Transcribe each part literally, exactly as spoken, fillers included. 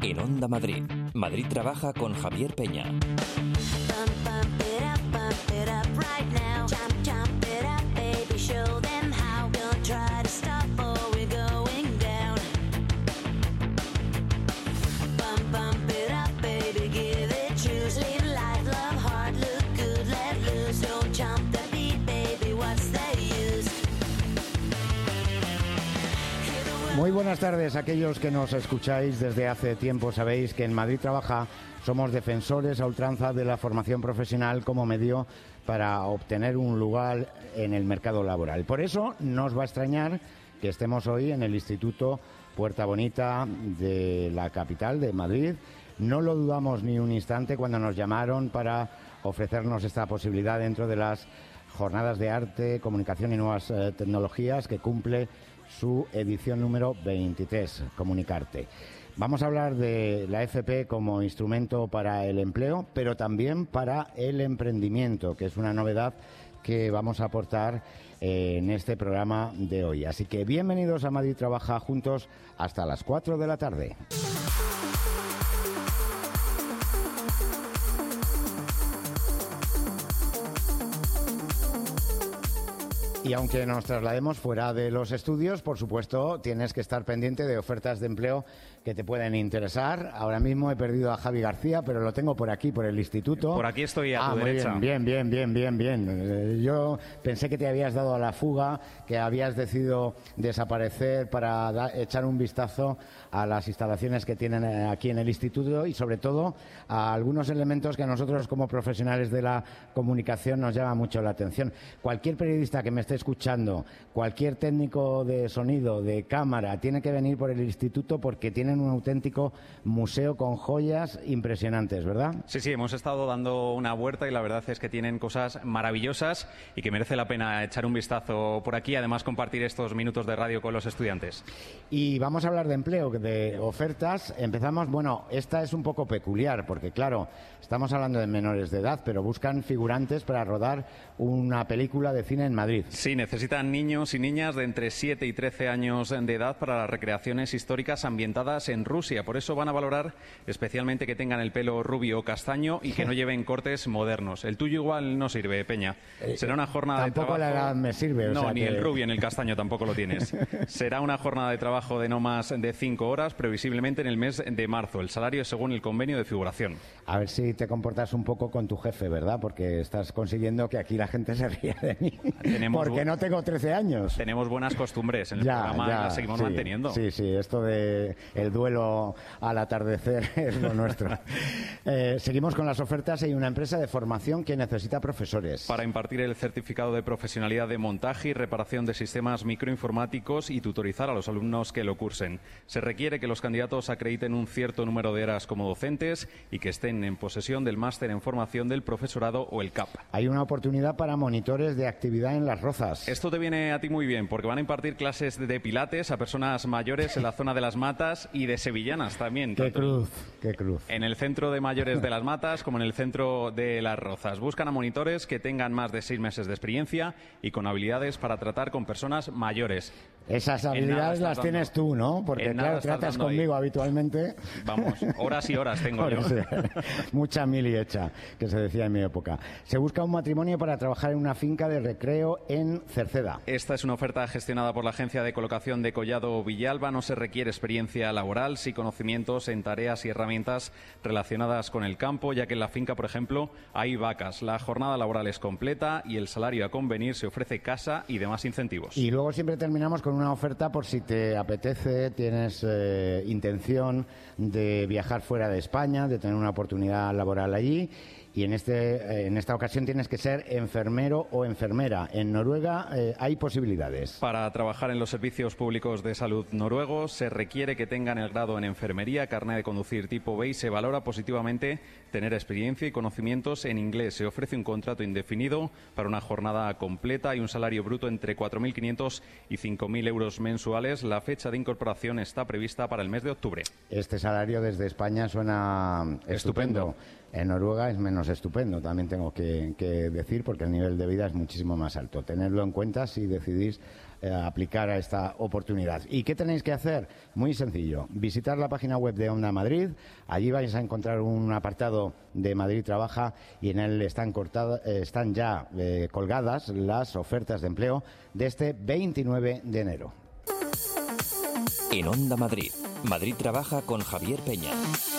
En Onda Madrid, Madrid Trabaja con Javier Peña. Muy buenas tardes a aquellos que nos escucháis desde hace tiempo. Sabéis que en Madrid Trabaja somos defensores a ultranza de la formación profesional como medio para obtener un lugar en el mercado laboral. Por eso nos va a extrañar que estemos hoy en el Instituto Puerta Bonita de la capital de Madrid. No lo dudamos ni un instante cuando nos llamaron para ofrecernos esta posibilidad dentro de las jornadas de arte, comunicación y nuevas eh, tecnologías que cumple su edición número veintitrés, Comunicarte. Vamos a hablar de la F P como instrumento para el empleo, pero también para el emprendimiento, que es una novedad que vamos a aportar eh, en este programa de hoy. Así que bienvenidos a Madrid Trabaja juntos hasta las cuatro de la tarde. Y aunque nos traslademos fuera de los estudios, por supuesto, tienes que estar pendiente de ofertas de empleo que te pueden interesar. Ahora mismo he perdido a Javi García, pero lo tengo por aquí, por el instituto. Por aquí estoy a ah, tu muy derecha. Bien, bien, bien, bien, bien, bien. Yo pensé que te habías dado a la fuga, que habías decidido desaparecer para da, echar un vistazo a las instalaciones que tienen aquí en el instituto y, sobre todo, a algunos elementos que a nosotros, como profesionales de la comunicación, nos llama mucho la atención. Cualquier periodista que me esté escuchando, cualquier técnico de sonido, de cámara, tiene que venir por el instituto porque tienen un auténtico museo con joyas impresionantes, ¿verdad? Sí, sí, hemos estado dando una vuelta y la verdad es que tienen cosas maravillosas y que merece la pena echar un vistazo por aquí, además compartir estos minutos de radio con los estudiantes. Y vamos a hablar de empleo, de ofertas. Empezamos, bueno, esta es un poco peculiar porque, claro, estamos hablando de menores de edad, pero buscan figurantes para rodar una película de cine en Madrid. Sí, necesitan niños y niñas de entre siete y trece años de edad para las recreaciones históricas ambientadas en Rusia. Por eso van a valorar especialmente que tengan el pelo rubio o castaño y que no lleven cortes modernos. El tuyo igual no sirve, Peña. Será una jornada de trabajo... Tampoco la edad me sirve. O no, sea ni que... el rubio ni el castaño tampoco lo tienes. Será una jornada de trabajo de no más de cinco horas, previsiblemente en el mes de marzo. El salario es según el convenio de figuración. A ver si te comportas un poco con tu jefe, ¿verdad? Porque estás consiguiendo que aquí la gente se ría de mí. Tenemos Porque no tengo trece años. Tenemos buenas costumbres en el ya, programa ya, y las seguimos sí, manteniendo. Sí, sí, esto de el duelo al atardecer es lo nuestro. eh, seguimos con las ofertas. Hay una empresa de formación que necesita profesores. Para impartir el certificado de profesionalidad de montaje y reparación de sistemas microinformáticos y tutorizar a los alumnos que lo cursen. Se requiere que los candidatos acrediten un cierto número de horas como docentes y que estén en posesión del máster en formación del profesorado o el C A P. Hay una oportunidad para monitores de actividad en Las Rozas. Esto te viene a ti muy bien, porque van a impartir clases de pilates a personas mayores en la zona de Las Matas y de sevillanas también. ¡Qué cruz! ¡Qué cruz! En el centro de mayores de Las Matas como en el centro de Las Rozas. Buscan a monitores que tengan más de seis meses de experiencia y con habilidades para tratar con personas mayores. Esas habilidades las tienes tú, ¿no? Porque, claro, tratas conmigo ahí habitualmente. Vamos, horas y horas tengo yo. Mucha mili hecha, que se decía en mi época. Se busca un matrimonio para trabajar en una finca de recreo en Cerceda. Esta es una oferta gestionada por la agencia de colocación de Collado Villalba. No se requiere experiencia laboral, sí conocimientos en tareas y herramientas relacionadas con el campo, ya que en la finca, por ejemplo, hay vacas. La jornada laboral es completa y el salario a convenir se ofrece casa y demás incentivos. Y luego siempre terminamos con una oferta por si te apetece, tienes eh, intención de viajar fuera de España, de tener una oportunidad laboral allí. Y en, este, en esta ocasión tienes que ser enfermero o enfermera. En Noruega eh, hay posibilidades. Para trabajar en los servicios públicos de salud noruegos se requiere que tengan el grado en enfermería, carnet de conducir tipo B y se valora positivamente tener experiencia y conocimientos en inglés. Se ofrece un contrato indefinido para una jornada completa y un salario bruto entre cuatro mil quinientos y cinco mil euros mensuales. La fecha de incorporación está prevista para el mes de octubre. Este salario desde España suena estupendo. estupendo. En Noruega es menos es estupendo, también tengo que, que decir, porque el nivel de vida es muchísimo más alto. Tenedlo en cuenta si decidís eh, aplicar a esta oportunidad. ¿Y qué tenéis que hacer? Muy sencillo. Visitar la página web de Onda Madrid. Allí vais a encontrar un apartado de Madrid Trabaja y en él están, cortadas, eh, están ya eh, colgadas las ofertas de empleo de este veintinueve de enero. En Onda Madrid, Madrid Trabaja con Javier Peña.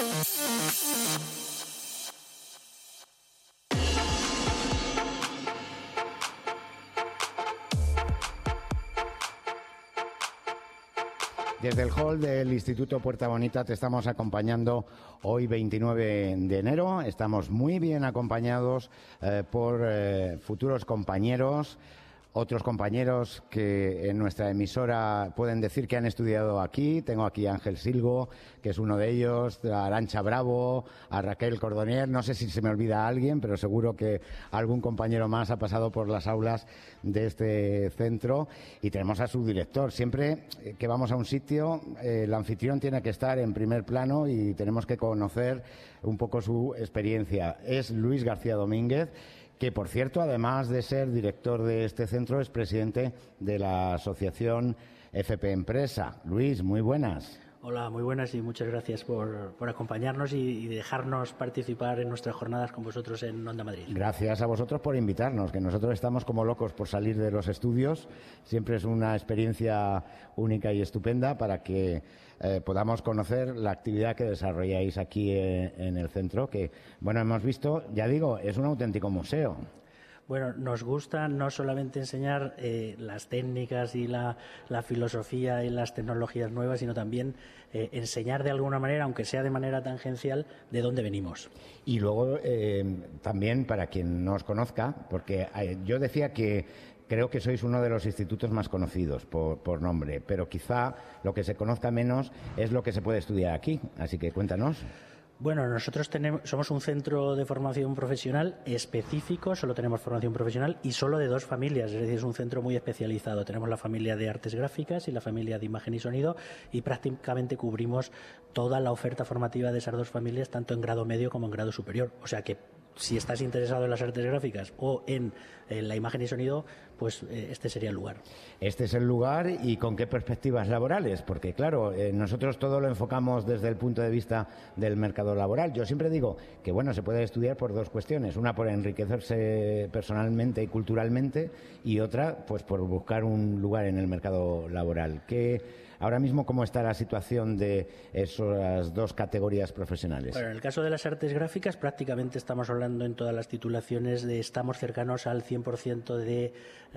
Desde el hall del Instituto Puerta Bonita te estamos acompañando hoy veintinueve de enero. Estamos muy bien acompañados eh, por eh, futuros compañeros, otros compañeros que en nuestra emisora pueden decir que han estudiado aquí. Tengo aquí a Ángel Silgo, que es uno de ellos, a Arantxa Bravo, a Raquel Cordonier. No sé si se me olvida a alguien, pero seguro que algún compañero más ha pasado por las aulas de este centro. Y tenemos a su director. Siempre que vamos a un sitio, eh, el anfitrión tiene que estar en primer plano y tenemos que conocer un poco su experiencia. Es Luis García Domínguez, que, por cierto, además de ser director de este centro, es presidente de la asociación F P Empresa. Luis, muy buenas. Hola, muy buenas y muchas gracias por, por acompañarnos y, y dejarnos participar en nuestras jornadas con vosotros en Onda Madrid. Gracias a vosotros por invitarnos, que nosotros estamos como locos por salir de los estudios. Siempre es una experiencia única y estupenda para que eh, podamos conocer la actividad que desarrolláis aquí eh, en el centro, que, bueno, hemos visto, ya digo, es un auténtico museo. Bueno, nos gusta no solamente enseñar eh, las técnicas y la, la filosofía y las tecnologías nuevas, sino también eh, enseñar de alguna manera, aunque sea de manera tangencial, de dónde venimos. Y luego eh, también, para quien no os conozca, porque eh, yo decía que creo que sois uno de los institutos más conocidos por, por nombre, pero quizá lo que se conozca menos es lo que se puede estudiar aquí. Así que cuéntanos. Bueno, nosotros tenemos, somos un centro de formación profesional específico, solo tenemos formación profesional y solo de dos familias, es decir, es un centro muy especializado. Tenemos la familia de artes gráficas y la familia de imagen y sonido y prácticamente cubrimos toda la oferta formativa de esas dos familias, tanto en grado medio como en grado superior. O sea que si estás interesado en las artes gráficas o en, en la imagen y sonido, pues eh, este sería el lugar. Este es el lugar. ¿Y con qué perspectivas laborales? Porque, claro, eh, nosotros todo lo enfocamos desde el punto de vista del mercado laboral. Yo siempre digo que, bueno, se puede estudiar por dos cuestiones. Una, por enriquecerse personalmente y culturalmente, y otra, pues por buscar un lugar en el mercado laboral. ¿Qué, ahora mismo, cómo está la situación de esas dos categorías profesionales? Bueno, en el caso de las artes gráficas, prácticamente estamos hablando en todas las titulaciones de estamos cercanos al cien por ciento de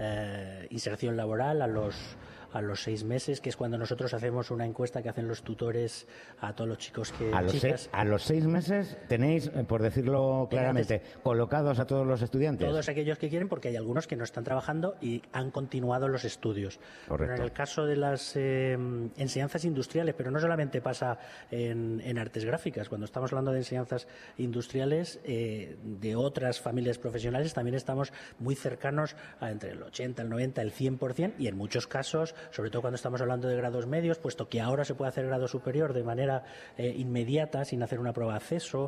eh, inserción laboral a los a los seis meses, que es cuando nosotros hacemos una encuesta que hacen los tutores a todos los chicos que... A los, chicas, se, a los seis meses tenéis, por decirlo claramente, antes, colocados a todos los estudiantes. Todos aquellos que quieren, porque hay algunos que no están trabajando y han continuado los estudios. Correcto. Pero en el caso de las eh, enseñanzas industriales, pero no solamente pasa en, en artes gráficas, cuando estamos hablando de enseñanzas industriales eh, de otras familias profesionales, también estamos muy cercanos a entre el ochenta, el noventa, el cien por ciento y en muchos casos, sobre todo cuando estamos hablando de grados medios, puesto que ahora se puede hacer grado superior de manera eh, inmediata, sin hacer una prueba de acceso,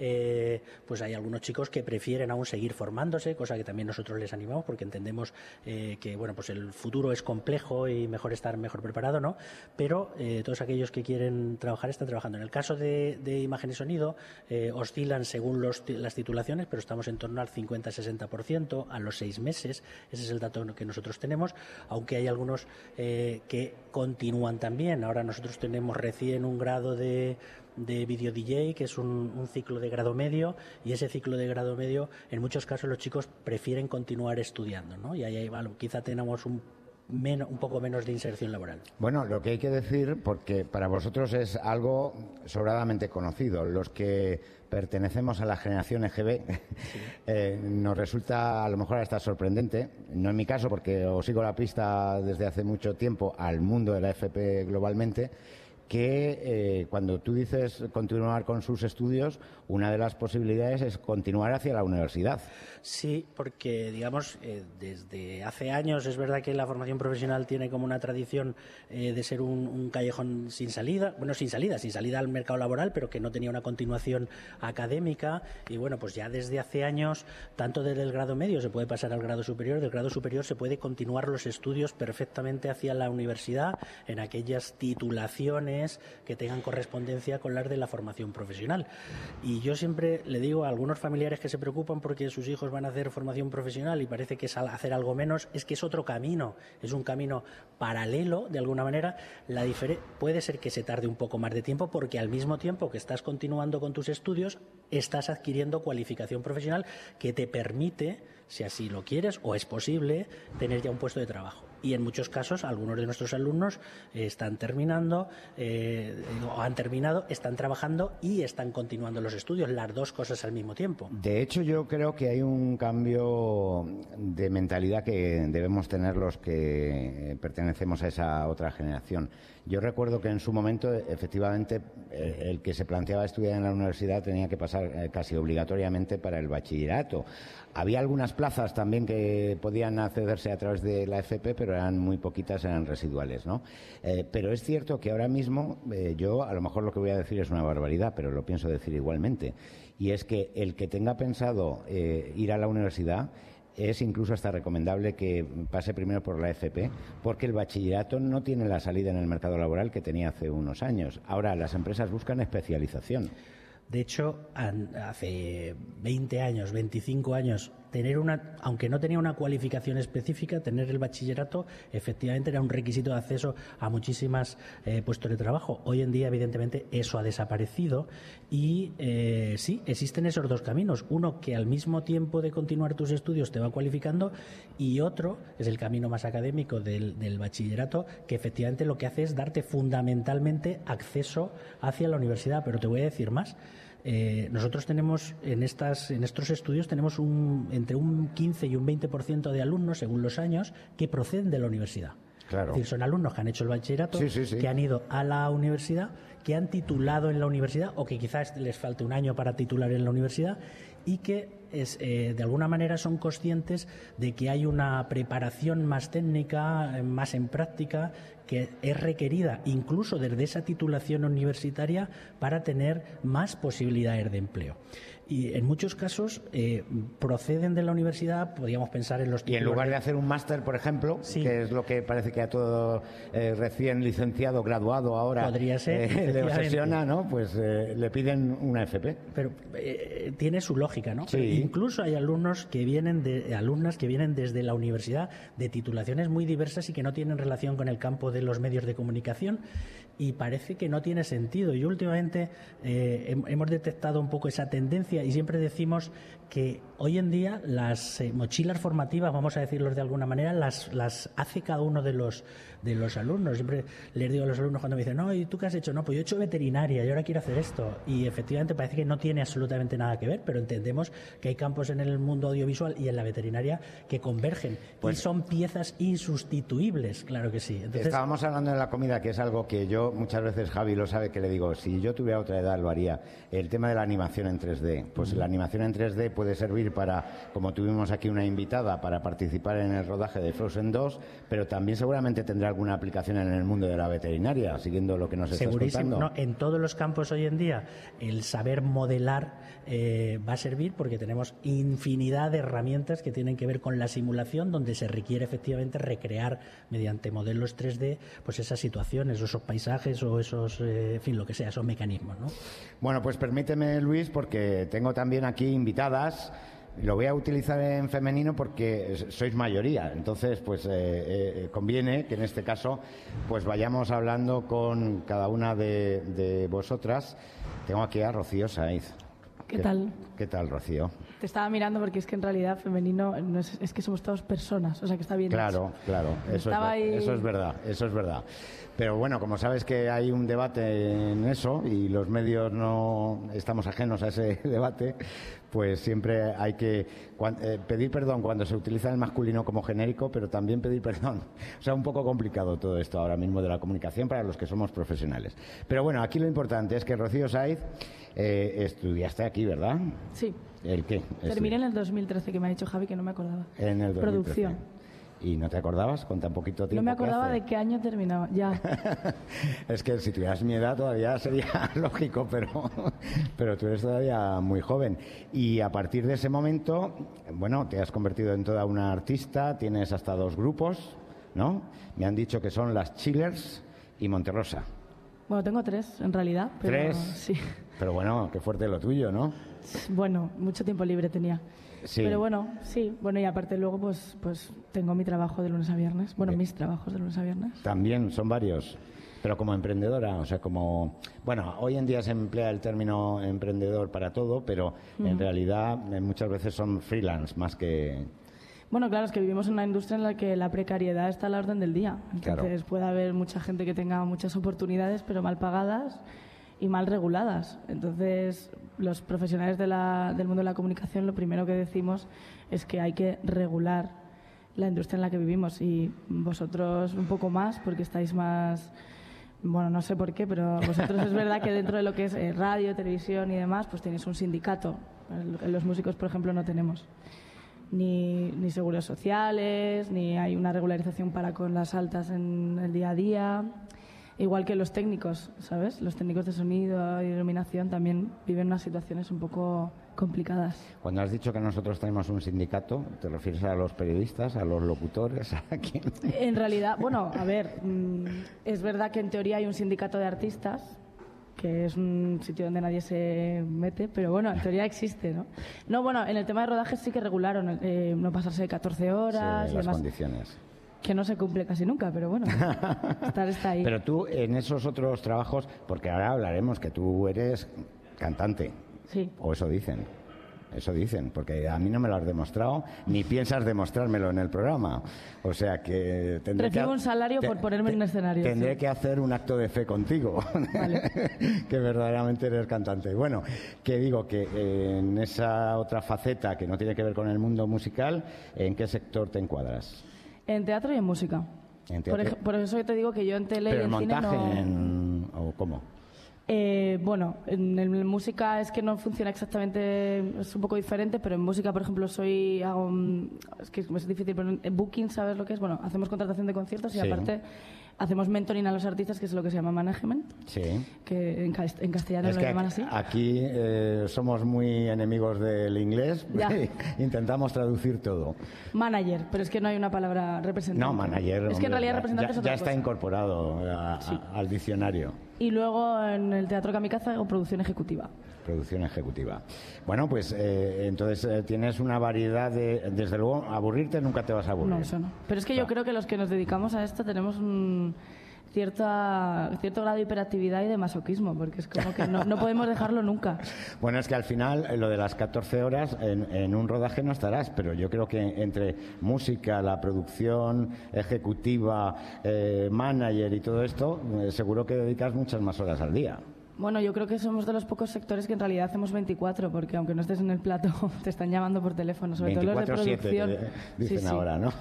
eh, pues hay algunos chicos que prefieren aún seguir formándose, cosa que también nosotros les animamos, porque entendemos eh, que bueno, pues el futuro es complejo y mejor estar mejor preparado, ¿no? Pero eh, todos aquellos que quieren trabajar están trabajando. En el caso de, de imagen y sonido, eh, oscilan según los, las titulaciones, pero estamos en torno al cincuenta a sesenta por ciento a los seis meses. Ese es el dato que nosotros tenemos, aunque hay algunos Eh, que continúan también. Ahora nosotros tenemos recién un grado de, de video D J, que es un, un ciclo de grado medio, y ese ciclo de grado medio, en muchos casos los chicos prefieren continuar estudiando, ¿no? Y ahí, ahí bueno, quizá tenemos un Men, un poco menos de inserción laboral. Bueno, lo que hay que decir, porque para vosotros es algo sobradamente conocido, los que pertenecemos a la generación E G B, sí. eh, nos resulta a lo mejor hasta sorprendente, no en mi caso porque os sigo la pista desde hace mucho tiempo al mundo de la F P globalmente, que eh, cuando tú dices continuar con sus estudios, una de las posibilidades es continuar hacia la universidad. Sí, porque, digamos, eh, desde hace años es verdad que la formación profesional tiene como una tradición eh, de ser un, un callejón sin salida, bueno, sin salida, sin salida al mercado laboral, pero que no tenía una continuación académica. Y bueno, pues ya desde hace años, tanto desde el grado medio se puede pasar al grado superior, del grado superior se puede continuar los estudios perfectamente hacia la universidad en aquellas titulaciones que tengan correspondencia con las de la formación profesional. Y yo siempre le digo a algunos familiares que se preocupan porque sus hijos van a hacer formación profesional y parece que es hacer algo menos, es que es otro camino, es un camino paralelo de alguna manera. La difere- puede ser que se tarde un poco más de tiempo porque al mismo tiempo que estás continuando con tus estudios estás adquiriendo cualificación profesional que te permite, si así lo quieres o es posible, tener ya un puesto de trabajo. Y en muchos casos, algunos de nuestros alumnos eh, están terminando, eh, o han terminado, están trabajando y están continuando los estudios, las dos cosas al mismo tiempo. De hecho, yo creo que hay un cambio de mentalidad que debemos tener los que pertenecemos a esa otra generación. Yo recuerdo que en su momento, efectivamente, el que se planteaba estudiar en la universidad tenía que pasar casi obligatoriamente para el bachillerato. Había algunas plazas también que podían accederse a través de la F P, pero eran muy poquitas, eran residuales, ¿no? Eh, pero es cierto que ahora mismo, eh, yo a lo mejor lo que voy a decir es una barbaridad, pero lo pienso decir igualmente, y es que el que tenga pensado eh, ir a la universidad es incluso hasta recomendable que pase primero por la F P, porque el bachillerato no tiene la salida en el mercado laboral que tenía hace unos años. Ahora las empresas buscan especialización. De hecho, hace veinte años, veinticinco años, tener una, aunque no tenía una cualificación específica, tener el bachillerato efectivamente era un requisito de acceso a muchísimas eh, puestos de trabajo. Hoy en día, evidentemente, eso ha desaparecido y eh, sí, existen esos dos caminos. Uno que al mismo tiempo de continuar tus estudios te va cualificando y otro es el camino más académico del, del bachillerato, que efectivamente lo que hace es darte fundamentalmente acceso hacia la universidad. Pero te voy a decir más. Eh, nosotros tenemos en estas en estos estudios tenemos un, entre un quince y un veinte por ciento de alumnos, según los años, que proceden de la universidad. Claro. Es decir, son alumnos que han hecho el bachillerato, sí, sí, sí. que han ido a la universidad, que han titulado en la universidad o que quizás les falte un año para titular en la universidad y que es, eh, de alguna manera son conscientes de que hay una preparación más técnica, más en práctica, que es requerida incluso desde esa titulación universitaria para tener más posibilidades de empleo. Y en muchos casos eh, proceden de la universidad, podríamos pensar en los títulos. Y en lugar de hacer un máster, por ejemplo, sí, que es lo que parece que a todo eh, recién licenciado, graduado ahora podría ser, eh, le obsesiona, ¿no? Pues eh, le piden una F P. Pero eh, tiene su lógica, ¿no? Sí. Incluso hay alumnos que vienen de, alumnas que vienen desde la universidad de titulaciones muy diversas y que no tienen relación con el campo de los medios de comunicación y parece que no tiene sentido. Y últimamente eh, hemos detectado un poco esa tendencia y siempre decimos que hoy en día las eh, mochilas formativas, vamos a decirlo de alguna manera, las, las hace cada uno de los de los alumnos. Siempre les digo a los alumnos cuando me dicen, no, ¿y tú qué has hecho? No, pues yo he hecho veterinaria y ahora quiero hacer esto. Y efectivamente parece que no tiene absolutamente nada que ver, pero entendemos que hay campos en el mundo audiovisual y en la veterinaria que convergen. Pues, y son piezas insustituibles, claro que sí. Entonces, estábamos hablando de la comida, que es algo que yo muchas veces, Javi lo sabe, que le digo, si yo tuviera otra edad lo haría. El tema de la animación en tres D. Pues uh-huh. La animación en tres D puede servir para, como tuvimos aquí una invitada, para participar en el rodaje de Frozen dos, pero también seguramente tendrá alguna aplicación en el mundo de la veterinaria, siguiendo lo que nos estás contando. No, en todos los campos hoy en día el saber modelar eh, va a servir porque tenemos infinidad de herramientas que tienen que ver con la simulación, donde se requiere efectivamente recrear mediante modelos tres D pues esas situaciones, o esos paisajes o esos, eh, en fin, lo que sea, esos mecanismos, ¿no? Bueno, pues permíteme, Luis, porque tengo también aquí invitadas. Lo voy a utilizar en femenino porque sois mayoría, entonces pues eh, eh, conviene que en este caso pues vayamos hablando con cada una de, de vosotras. Tengo aquí a Rocío Saiz. ¿Qué, ¿Qué tal? ¿Qué tal, Rocío? Te estaba mirando porque es que en realidad femenino no es, es que somos todos personas, o sea que está bien. Claro, hecho. claro, eso es, ahí... eso es verdad, eso es verdad. Pero bueno, como sabes que hay un debate en eso y los medios no estamos ajenos a ese debate, pues siempre hay que cuan, eh, pedir perdón cuando se utiliza el masculino como genérico, pero también pedir perdón. O sea, un poco complicado todo esto ahora mismo de la comunicación para los que somos profesionales. Pero bueno, aquí lo importante es que Rocío Saiz, eh, estudiaste aquí, ¿verdad? Sí. ¿El qué? Terminé en el dos mil trece, que me ha dicho Javi que no me acordaba. En el dos mil trece. Producción. ¿Y no te acordabas con tan poquito tiempo? No me acordaba que hace? de qué año terminaba, ya. Es que si tuvieras mi edad todavía sería lógico, pero, pero tú eres todavía muy joven. Y a partir de ese momento, bueno, te has convertido en toda una artista, tienes hasta dos grupos, ¿no? Me han dicho que son las Chillers y Monterrosa. Bueno, tengo tres, en realidad. Pero, ¿Tres? Sí. Pero bueno, qué fuerte lo tuyo, ¿no? Bueno, mucho tiempo libre tenía. Sí. Pero bueno, sí. Bueno, y aparte luego pues pues tengo mi trabajo de lunes a viernes. Bueno, Bien. mis trabajos de lunes a viernes. También son varios, pero como emprendedora, o sea, como... Bueno, hoy en día se emplea el término emprendedor para todo, pero mm. en realidad eh, muchas veces son freelance más que... Bueno, claro, es que vivimos en una industria en la que la precariedad está a la orden del día. Entonces claro. puede haber mucha gente que tenga muchas oportunidades, pero mal pagadas y mal reguladas. Entonces, los profesionales de la, del mundo de la comunicación, lo primero que decimos es que hay que regular la industria en la que vivimos, y vosotros un poco más, porque estáis más... Bueno, no sé por qué, pero vosotros es verdad que dentro de lo que es eh, radio, televisión y demás, pues tenéis un sindicato. Los músicos, por ejemplo, no tenemos ni, ni seguros sociales, ni hay una regularización para con las altas en el día a día. Igual que los técnicos, ¿sabes? Los técnicos de sonido y iluminación también viven unas situaciones un poco complicadas. Cuando has dicho que nosotros tenemos un sindicato, ¿te refieres a los periodistas, a los locutores, a quién? En realidad, bueno, a ver, es verdad que en teoría hay un sindicato de artistas, que es un sitio donde nadie se mete, pero bueno, en teoría existe, ¿no? No, bueno, en el tema de rodajes sí que regularon, eh, no pasarse de catorce horas sí, y las demás. Condiciones. Que no se cumple casi nunca, pero bueno, estar está ahí. Pero tú, en esos otros trabajos, porque ahora hablaremos que tú eres cantante. Sí. O eso dicen. Eso dicen, porque a mí no me lo has demostrado, ni piensas demostrármelo en el programa. O sea que tendré Recibo que, un salario te, por ponerme te, en un escenario. Tendré sí. que hacer un acto de fe contigo, vale. que verdaderamente eres cantante. Bueno, que digo que eh, en esa otra faceta que no tiene que ver con el mundo musical, ¿en qué sector te encuadras? En teatro y en música. ¿En por, ej- por eso te digo que yo en tele ¿Pero y en el cine montaje no... en... o cómo? Eh, bueno, en, en música es que no funciona exactamente, es un poco diferente, pero en música, por ejemplo, soy hago, es que es difícil, pero en booking, ¿sabes lo que es? Bueno, hacemos contratación de conciertos y sí. aparte hacemos mentoring a los artistas, que es lo que se llama management, sí. que en, en castellano es lo que llaman aquí, así. Aquí eh, somos muy enemigos del inglés, intentamos traducir todo. Manager, pero es que no hay una palabra representante. No, manager. Es que en realidad representante ya, es otra ya está cosa. incorporado a, Sí. a, al diccionario. Y luego en el Teatro Kamikaze hago producción ejecutiva. Producción ejecutiva. Bueno, pues eh, entonces eh, tienes una variedad de... Desde luego, aburrirte nunca te vas a aburrir. No, eso no. Pero es que yo creo que los que nos dedicamos a esto tenemos un cierta, cierto grado de hiperactividad y de masoquismo, porque es como que no, no podemos dejarlo nunca. Bueno, es que al final eh, lo de las catorce horas en, en un rodaje no estarás, pero yo creo que entre música, la producción ejecutiva, eh, manager y todo esto, eh, seguro que dedicas muchas más horas al día. Bueno, yo creo que somos de los pocos sectores que en realidad hacemos veinticuatro, porque aunque no estés en el plato, te están llamando por teléfono, sobre todo los de producción. veinticuatro siete, dicen sí, sí. ahora, ¿no?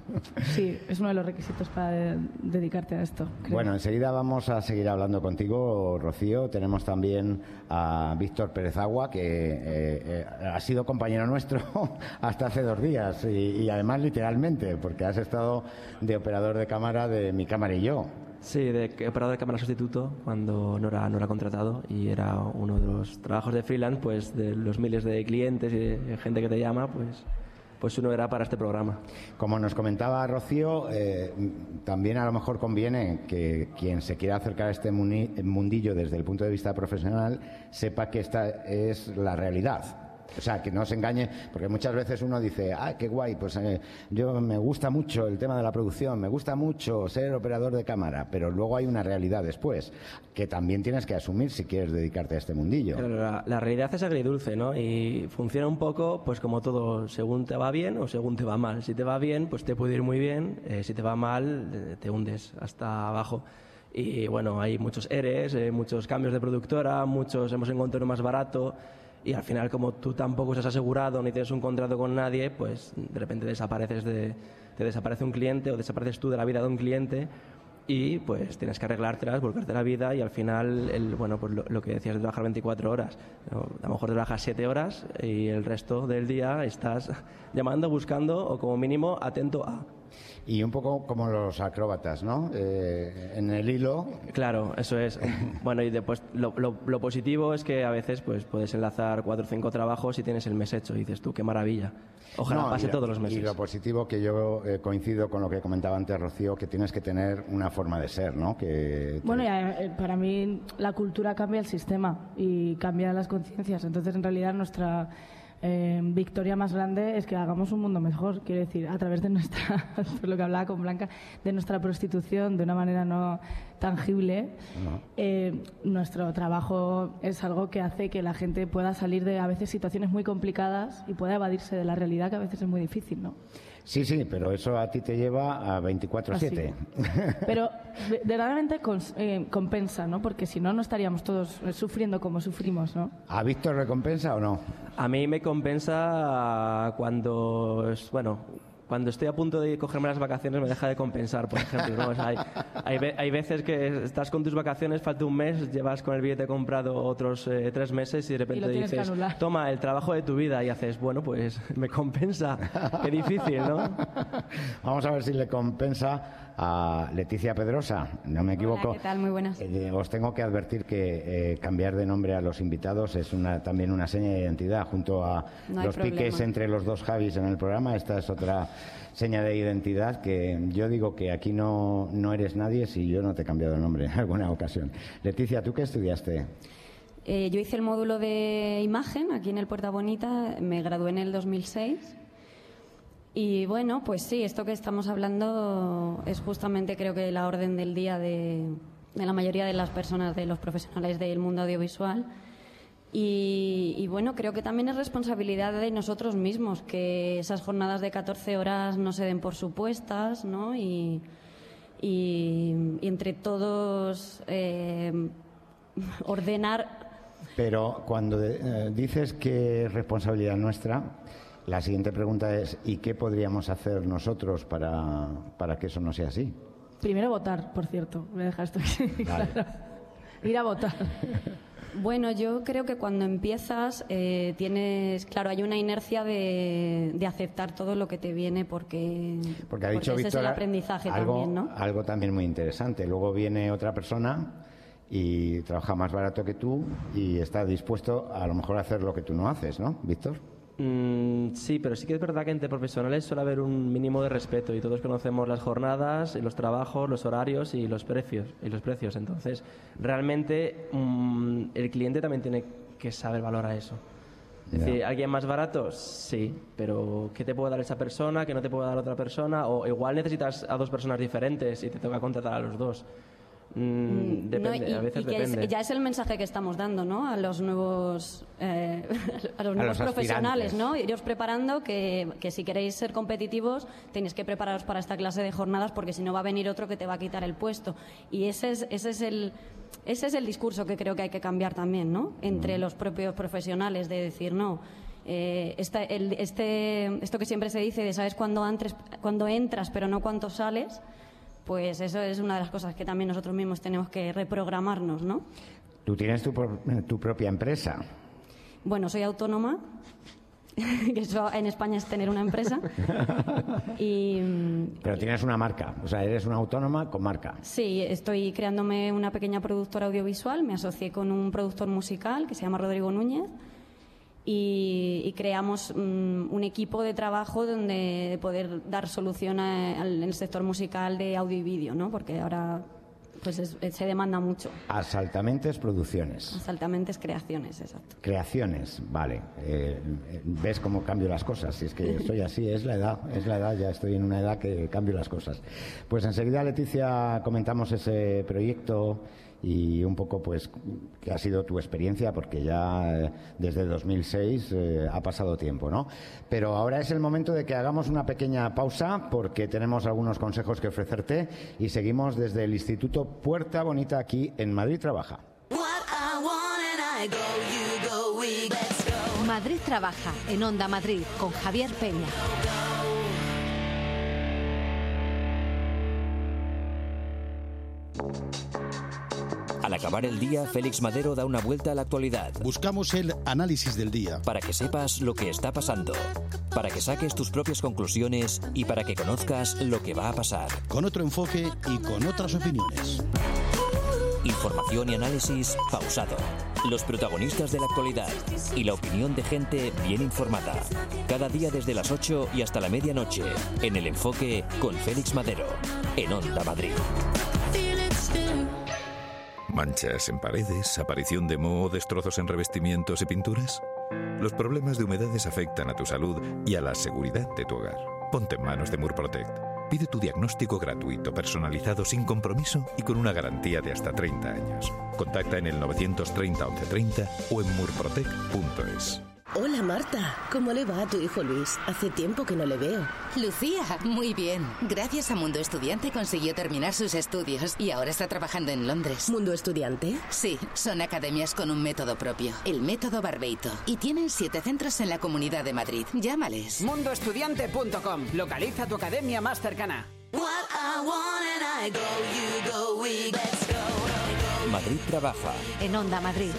Sí, es uno de los requisitos para de, dedicarte a esto, creo. Bueno, enseguida vamos a seguir hablando contigo, Rocío. Tenemos también a Víctor Pérez Agua, que eh, eh, ha sido compañero nuestro hasta hace dos días, y, y además literalmente, porque has estado de operador de cámara de Mi Cámara y Yo. Sí, de operador de cámara sustituto cuando no era, no era contratado, y era uno de los trabajos de freelance, pues de los miles de clientes y de gente que te llama, pues, pues uno era para este programa. Como nos comentaba Rocío, eh, también a lo mejor conviene que quien se quiera acercar a este mundillo desde el punto de vista profesional sepa que esta es la realidad. O sea, que no se engañe, porque muchas veces uno dice, ah, qué guay, pues eh, yo me gusta mucho el tema de la producción, me gusta mucho ser operador de cámara, pero luego hay una realidad después, que también tienes que asumir si quieres dedicarte a este mundillo. Pero la, la realidad es agridulce, ¿no? Y funciona un poco, pues como todo, según te va bien o según te va mal. Si te va bien, pues te puede ir muy bien, eh, si te va mal, te hundes hasta abajo. Y bueno, hay muchos E R Es, eh, muchos cambios de productora, muchos hemos encontrado uno más barato. y al final, como tú tampoco estás asegurado ni tienes un contrato con nadie, pues de repente desapareces de, te desaparece un cliente o desapareces tú de la vida de un cliente y pues tienes que arreglártelas, volverte la vida y al final, el, bueno, pues lo, lo que decías de trabajar veinticuatro horas, ¿no? A lo mejor trabajas siete horas y el resto del día estás llamando, buscando o como mínimo atento a... Y un poco como los acróbatas, ¿no? Eh, en el hilo. Claro, eso es. Bueno, y después lo, lo, lo positivo es que a veces pues puedes enlazar cuatro o cinco trabajos y tienes el mes hecho. Y dices tú, qué maravilla. Ojalá No, pase y, todos los meses. Y lo positivo que yo eh, coincido con lo que comentaba antes Rocío, que tienes que tener una forma de ser, ¿no? Que Bueno, ya, eh, para mí la cultura cambia el sistema y cambia las conciencias. Entonces, en realidad, nuestra eh, victoria más grande es que hagamos un mundo mejor. Quiero decir, a través de nuestra, por lo que hablaba con Blanca, de nuestra prostitución de una manera no tangible, no. Eh, nuestro trabajo es algo que hace que la gente pueda salir de a veces situaciones muy complicadas y pueda evadirse de la realidad, que a veces es muy difícil, ¿no? Sí, sí, pero eso a ti te lleva a veinticuatro siete. Pero verdaderamente cons, eh, compensa, ¿no? Porque si no, no estaríamos todos sufriendo como sufrimos, ¿no? ¿A Víctor le compensa o no? A mí me compensa cuando, bueno... Cuando estoy a punto de cogerme las vacaciones me deja de compensar, por ejemplo, ¿no? O sea, hay, hay, hay veces que estás con tus vacaciones, falta un mes, llevas con el billete comprado otros eh, tres meses y de repente y dices, toma, el trabajo de tu vida, y haces, bueno, pues me compensa. Qué difícil, ¿no? Vamos a ver si le compensa a Leticia Pedrosa, no me equivoco. Hola, ¿qué tal? Muy buenas. Eh, os tengo que advertir que eh, cambiar de nombre a los invitados es una, también una seña de identidad, junto a no los problema. piques entre los dos Javis en el programa. Esta es otra seña de identidad, que yo digo que aquí no, no eres nadie si yo no te he cambiado el nombre en alguna ocasión. Leticia, ¿tú qué estudiaste? Eh, yo hice el módulo de imagen aquí en el Puerta Bonita, me gradué en el dos mil seis. Y bueno, pues sí, esto que estamos hablando es justamente, creo que, la orden del día de, de la mayoría de las personas, de los profesionales del mundo audiovisual. Y, y bueno, creo que también es responsabilidad de nosotros mismos que esas jornadas de catorce horas no se den por supuestas, ¿no? Y, y, y entre todos eh, ordenar. Pero cuando eh, dices que es responsabilidad nuestra, la siguiente pregunta es, ¿y qué podríamos hacer nosotros para, para que eso no sea así? Primero votar, por cierto. Me deja esto aquí, vale. Claro. Ir a votar. Bueno, yo creo que cuando empiezas eh, tienes, claro, hay una inercia de, de aceptar todo lo que te viene porque, porque ha dicho porque ese Víctor, es el aprendizaje algo, también, ¿no? Algo también muy interesante. Luego viene otra persona y trabaja más barato que tú y está dispuesto a lo mejor a hacer lo que tú no haces, ¿no, Víctor? Mm, sí, pero sí que es verdad que entre profesionales suele haber un mínimo de respeto y todos conocemos las jornadas, los trabajos, los horarios y los precios. Y los precios. Entonces, realmente mm, el cliente también tiene que saber valorar eso. Es decir, ¿alguien más barato? Sí, pero ¿qué te puede dar esa persona? ¿Qué no te puede dar otra persona? O igual necesitas a dos personas diferentes y te toca contratar a los dos. Mm, depende, no, y, a veces y que depende. Es, ya es el mensaje que estamos dando, ¿no? A los nuevos, eh, a los nuevos a los profesionales, ¿no? Iros preparando que, que si queréis ser competitivos tenéis que prepararos para esta clase de jornadas porque si no va a venir otro que te va a quitar el puesto. Y ese es, ese es el ese es el discurso que creo que hay que cambiar también, ¿no? Entre mm. los propios profesionales, de decir, no, eh, esta, el, este, esto que siempre se dice de sabes cuándo, antes, cuándo entras pero no cuánto sales. Pues eso es una de las cosas que también nosotros mismos tenemos que reprogramarnos, ¿no? Tú tienes tu, tu propia empresa. Bueno, soy autónoma, que eso en España es tener una empresa. y, Pero tienes una marca, o sea, eres una autónoma con marca. Sí, estoy creándome una pequeña productora audiovisual, me asocié con un productor musical que se llama Rodrigo Núñez. Y, y creamos um, un equipo de trabajo donde poder dar solución a, al, en el sector musical de audio y vídeo, ¿no? Porque ahora pues es, se demanda mucho. Asaltamentes Producciones. Asaltamentes Creaciones, exacto. Creaciones, vale. Eh, ¿Ves cómo cambio las cosas? Si es que soy así, es la edad, es la edad, ya estoy en una edad que cambio las cosas. Pues enseguida, Leticia, comentamos ese proyecto y un poco pues qué ha sido tu experiencia, porque ya eh, desde dos mil seis eh, ha pasado tiempo, ¿no? Pero ahora es el momento de que hagamos una pequeña pausa porque tenemos algunos consejos que ofrecerte y seguimos desde el Instituto Puerta Bonita aquí en Madrid Trabaja. What I want and I Madrid trabaja en Onda Madrid con Javier Peña. Al acabar el día, Félix Madero da una vuelta a la actualidad. Buscamos el análisis del día. Para que sepas lo que está pasando, para que saques tus propias conclusiones y para que conozcas lo que va a pasar. Con otro enfoque y con otras opiniones. Información y análisis pausado. Los protagonistas de la actualidad y la opinión de gente bien informada. Cada día desde las ocho y hasta la medianoche. En El Enfoque con Félix Madero. En Onda Madrid. ¿Manchas en paredes, aparición de moho, destrozos en revestimientos y pinturas? Los problemas de humedades afectan a tu salud y a la seguridad de tu hogar. Ponte en manos de Murprotect. Pide tu diagnóstico gratuito, personalizado, sin compromiso y con una garantía de hasta treinta años. Contacta en el novecientos treinta once treinta o en murprotect punto es. Hola Marta, ¿cómo le va a tu hijo Luis? Hace tiempo que no le veo. Lucía, muy bien. Gracias a Mundo Estudiante consiguió terminar sus estudios y ahora está trabajando en Londres. ¿Mundo Estudiante? Sí, son academias con un método propio, el método Barbeito. Y tienen siete centros en la Comunidad de Madrid. Llámales. mundo estudiante punto com. Localiza tu academia más cercana. Madrid trabaja en Onda Madrid.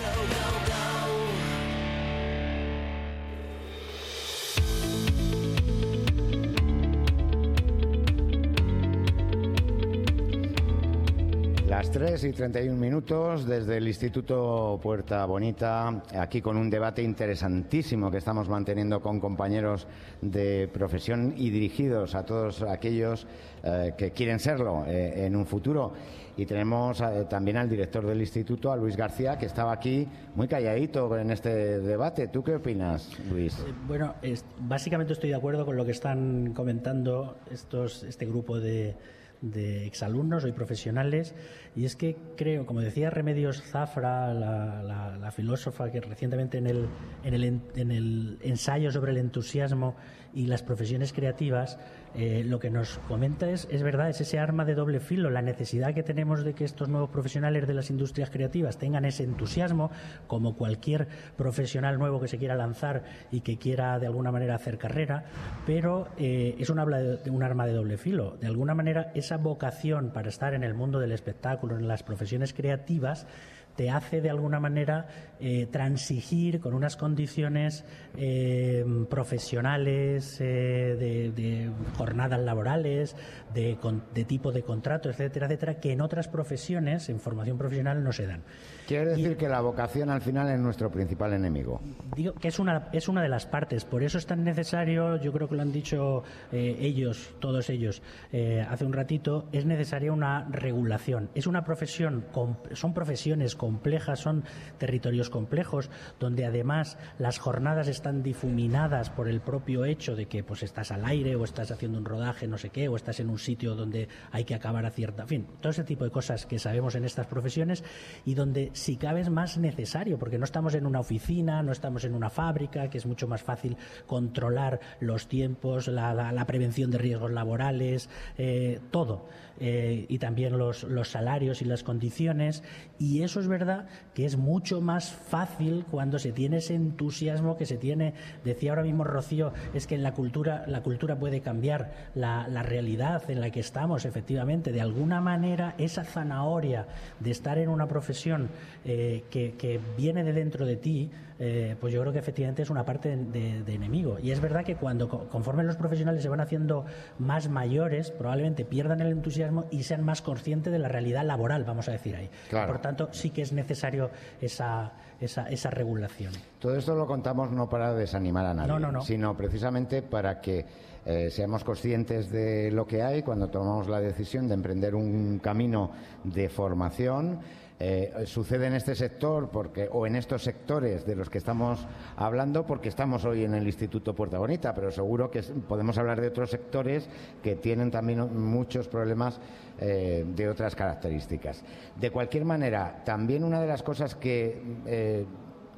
Las tres y treinta y un minutos desde el Instituto Puerta Bonita, aquí con un debate interesantísimo que estamos manteniendo con compañeros de profesión y dirigidos a todos aquellos eh, que quieren serlo eh, en un futuro. Y tenemos eh, también al director del Instituto, a Luis García, que estaba aquí muy calladito en este debate. ¿Tú qué opinas, Luis? Eh, bueno, es, básicamente estoy de acuerdo con lo que están comentando estos, este grupo de... de exalumnos y profesionales, y es que creo, como decía Remedios Zafra, la, la, la filósofa que recientemente en el, en, el, en el ensayo sobre el entusiasmo y las profesiones creativas, eh, lo que nos comenta es, es verdad, es ese arma de doble filo, la necesidad que tenemos de que estos nuevos profesionales de las industrias creativas tengan ese entusiasmo, como cualquier profesional nuevo que se quiera lanzar y que quiera de alguna manera hacer carrera, pero eh, es un, habla de, de un arma de doble filo. De alguna manera, esa vocación para estar en el mundo del espectáculo, en las profesiones creativas, te hace de alguna manera eh, transigir con unas condiciones eh, profesionales, eh, de, de jornadas laborales, de, de tipo de contrato, etcétera, etcétera, que en otras profesiones, en formación profesional, no se dan. Quiere decir y, que la vocación al final es nuestro principal enemigo. Digo que es una, es una de las partes, por eso es tan necesario, yo creo que lo han dicho eh, ellos, todos ellos, eh, hace un ratito, es necesaria una regulación. Es una profesión, son profesiones complejas, son territorios complejos, donde además las jornadas están difuminadas por el propio hecho de que pues estás al aire o estás haciendo un rodaje, no sé qué, o estás en un sitio donde hay que acabar a cierta... En fin, todo ese tipo de cosas que sabemos en estas profesiones y donde si cabe es más necesario, porque no estamos en una oficina, no estamos en una fábrica, que es mucho más fácil controlar los tiempos, la, la, la prevención de riesgos laborales, eh, todo. Eh, y también los, los salarios y las condiciones, y eso es verdad que es mucho más fácil cuando se tiene ese entusiasmo que se tiene. Decía ahora mismo Rocío, es que en la cultura la cultura puede cambiar la, la realidad en la que estamos, efectivamente. De alguna manera esa zanahoria de estar en una profesión eh, que, que viene de dentro de ti, eh, pues yo creo que efectivamente es una parte de, de enemigo. Y es verdad que cuando conforme los profesionales se van haciendo más mayores, probablemente pierdan el entusiasmo y sean más conscientes de la realidad laboral, vamos a decir ahí. Claro. Por tanto, sí que es necesario esa, esa, esa regulación. Todo esto lo contamos no para desanimar a nadie, no, no, no. sino precisamente para que eh, seamos conscientes de lo que hay cuando tomamos la decisión de emprender un camino de formación. Eh, sucede en este sector porque o en estos sectores de los que estamos hablando porque estamos hoy en el Instituto Puerta Bonita, pero seguro que podemos hablar de otros sectores que tienen también muchos problemas eh, de otras características. De cualquier manera, también una de las cosas que eh,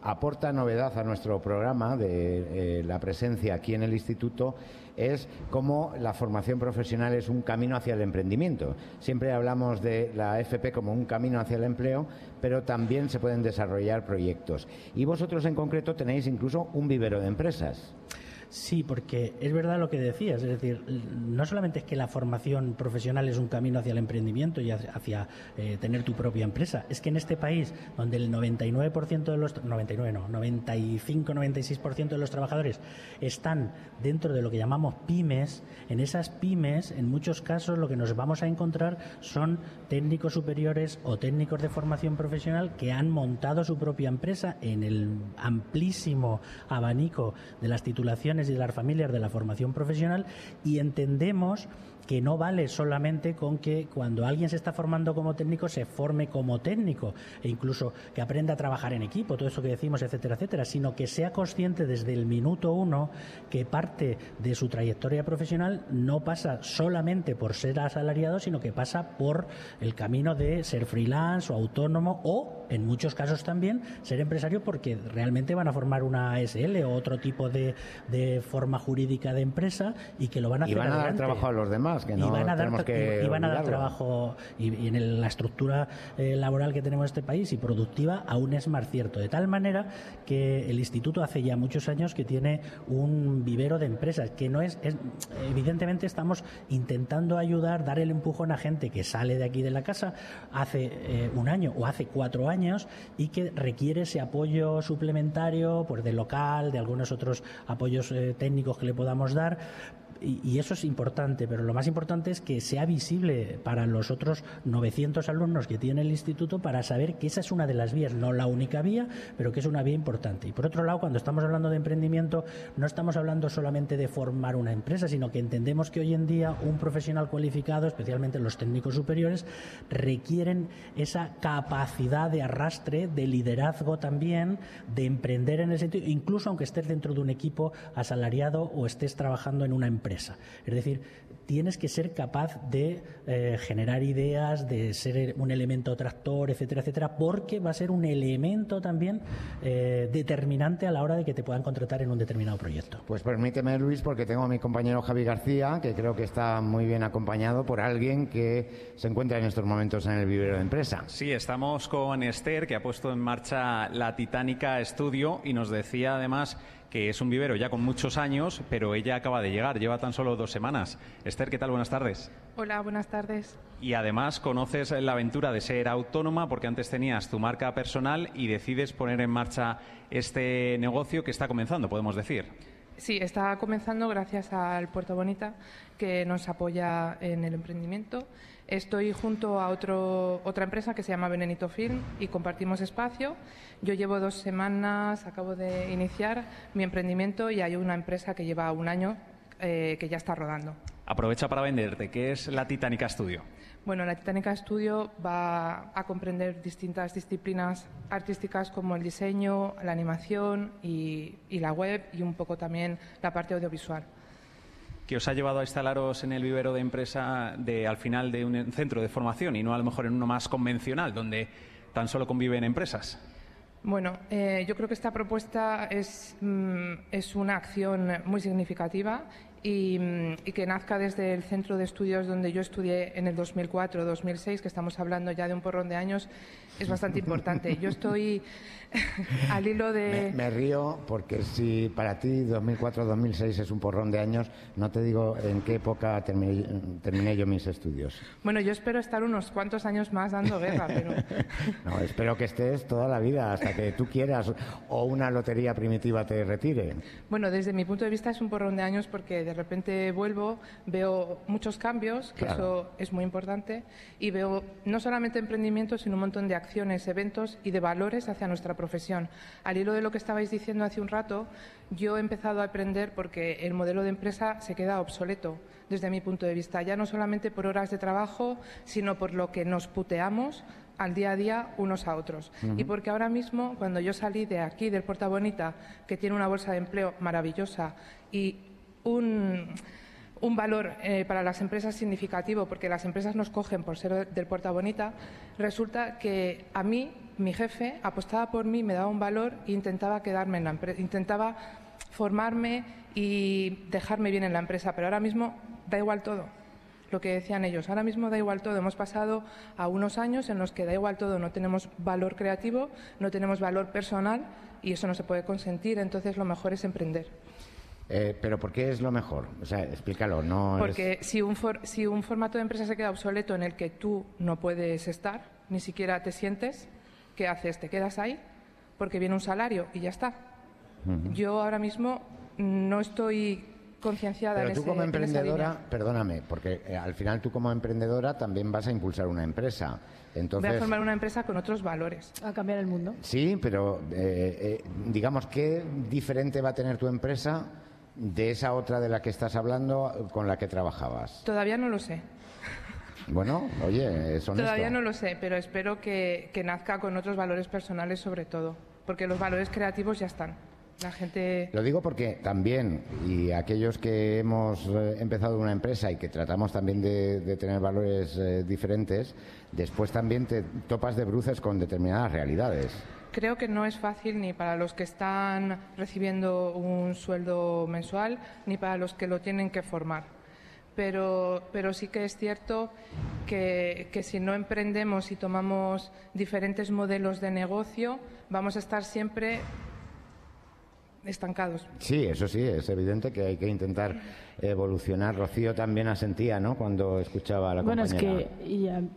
aporta novedad a nuestro programa de eh, la presencia aquí en el Instituto es cómo la formación profesional es un camino hacia el emprendimiento. Siempre hablamos de la F P como un camino hacia el empleo, pero también se pueden desarrollar proyectos. Y vosotros en concreto tenéis incluso un vivero de empresas. Sí, porque es verdad lo que decías, es decir, no solamente es que la formación profesional es un camino hacia el emprendimiento y hacia, hacia eh, tener tu propia empresa, es que en este país, donde el noventa y nueve por ciento de los, noventa y nueve no, noventa y cinco, noventa y seis por ciento de los trabajadores están dentro de lo que llamamos pymes, en esas pymes, en muchos casos, lo que nos vamos a encontrar son técnicos superiores o técnicos de formación profesional que han montado su propia empresa en el amplísimo abanico de las titulaciones y de las familias de la formación profesional, y entendemos que no vale solamente con que cuando alguien se está formando como técnico se forme como técnico e incluso que aprenda a trabajar en equipo, todo eso que decimos, etcétera, etcétera, sino que sea consciente desde el minuto uno que parte de su trayectoria profesional no pasa solamente por ser asalariado, sino que pasa por el camino de ser freelance o autónomo o, en muchos casos también, ser empresario porque realmente van a formar una A S L o otro tipo de, de forma jurídica de empresa y que lo van a hacer y van a dar adelante. Trabajo a los demás. Que no y van a dar, tenemos que y van a dar olvidarlo. trabajo y, y en el, la estructura eh, laboral que tenemos en este país y productiva aún es más cierto, de tal manera que el instituto hace ya muchos años que tiene un vivero de empresas que no es, es evidentemente estamos intentando ayudar, dar el empujón a gente que sale de aquí de la casa hace eh, un año o hace cuatro años y que requiere ese apoyo suplementario pues de local, de algunos otros apoyos eh, técnicos que le podamos dar. Y eso es importante, pero lo más importante es que sea visible para los otros novecientos alumnos que tiene el instituto para saber que esa es una de las vías, no la única vía, pero que es una vía importante. Y por otro lado, cuando estamos hablando de emprendimiento, no estamos hablando solamente de formar una empresa, sino que entendemos que hoy en día un profesional cualificado, especialmente los técnicos superiores, requieren esa capacidad de arrastre, de liderazgo también, de emprender en el sentido, incluso aunque estés dentro de un equipo asalariado o estés trabajando en una empresa. Es decir, tienes que ser capaz de eh, generar ideas, de ser un elemento tractor, etcétera, etcétera, porque va a ser un elemento también eh, determinante a la hora de que te puedan contratar en un determinado proyecto. Pues permíteme, Luis, porque tengo a mi compañero Javi García, que creo que está muy bien acompañado por alguien que se encuentra en estos momentos en el vivero de empresa. Sí, estamos con Esther, que ha puesto en marcha la Titánica Studio y nos decía además que es un vivero ya con muchos años, pero ella acaba de llegar, lleva tan solo dos semanas. Esther, ¿qué tal? Buenas tardes. Hola, buenas tardes. Y además conoces la aventura de ser autónoma porque antes tenías tu marca personal y decides poner en marcha este negocio que está comenzando, podemos decir. Sí, está comenzando gracias al Puerto Bonita, que nos apoya en el emprendimiento. Estoy junto a otro, otra empresa que se llama Benenito Film y compartimos espacio. Yo llevo dos semanas, acabo de iniciar mi emprendimiento y hay una empresa que lleva un año eh, que ya está rodando. Aprovecha para venderte. ¿Qué es la Titánica Studio? Bueno, la Titánica Studio va a comprender distintas disciplinas artísticas como el diseño, la animación y, y la web y un poco también la parte audiovisual. ¿Qué os ha llevado a instalaros en el vivero de empresa de, al final de un centro de formación y no a lo mejor en uno más convencional donde tan solo conviven empresas? Bueno, eh, yo creo que esta propuesta es, mm, es una acción muy significativa y, y que nazca desde el centro de estudios donde yo estudié en el dos mil cuatro dos mil seis, que estamos hablando ya de un porrón de años, es bastante importante. Yo estoy al hilo de... Me, me río porque si para ti dos mil cuatro dos mil seis es un porrón de años, no te digo en qué época terminé, terminé yo mis estudios. Bueno, yo espero estar unos cuantos años más dando guerra, pero... No, espero que estés toda la vida, hasta que tú quieras, o una lotería primitiva te retire. Bueno, desde mi punto de vista es un porrón de años porque de repente vuelvo, veo muchos cambios, que claro. Eso es muy importante, y veo no solamente emprendimientos, sino un montón de acciones, eventos y de valores hacia nuestra profesión. Al hilo de lo que estabais diciendo hace un rato, yo he empezado a aprender porque el modelo de empresa se queda obsoleto desde mi punto de vista, ya no solamente por horas de trabajo, sino por lo que nos puteamos al día a día unos a otros. Uh-huh. Y porque ahora mismo, cuando yo salí de aquí, del Puerto Bonita, que tiene una bolsa de empleo maravillosa y un, un valor eh, para las empresas significativo, porque las empresas nos cogen por ser del Puerta Bonita, resulta que a mí, mi jefe, apostaba por mí, me daba un valor e intentaba quedarme en la empresa, intentaba formarme y dejarme bien en la empresa, pero ahora mismo da igual todo. Lo que decían ellos, ahora mismo da igual todo. Hemos pasado a unos años en los que da igual todo, no tenemos valor creativo, no tenemos valor personal y eso no se puede consentir, entonces lo mejor es emprender. Eh, ¿Pero por qué es lo mejor? O sea, explícalo. No Porque es... si, un for, si un formato de empresa se queda obsoleto en el que tú no puedes estar, ni siquiera te sientes, ¿qué haces? ¿Te quedas ahí? Porque viene un salario y ya está. Uh-huh. Yo ahora mismo no estoy concienciada Pero en tú ese, como en esa emprendedora, línea. Perdóname, porque eh, al final tú como emprendedora también vas a impulsar una empresa. Entonces, voy a formar una empresa con otros valores. A cambiar el mundo. Sí, pero eh, eh, digamos, ¿qué diferente va a tener tu empresa de esa otra de la que estás hablando con la que trabajabas? Todavía no lo sé. Bueno, oye, es honesto. Todavía no lo sé, pero espero que, que nazca con otros valores personales sobre todo, porque los valores creativos ya están. La gente... Lo digo porque también, y aquellos que hemos eh, empezado una empresa y que tratamos también de, de tener valores eh, diferentes, después también te topas de bruces con determinadas realidades. Creo que no es fácil ni para los que están recibiendo un sueldo mensual, ni para los que lo tienen que formar. Pero, pero sí que es cierto que, que si no emprendemos y tomamos diferentes modelos de negocio, vamos a estar siempre estancados. Sí, eso sí, es evidente que hay que intentar evolucionar. Rocío también asentía, ¿no?, cuando escuchaba a la bueno, compañera. Bueno, es que y, um,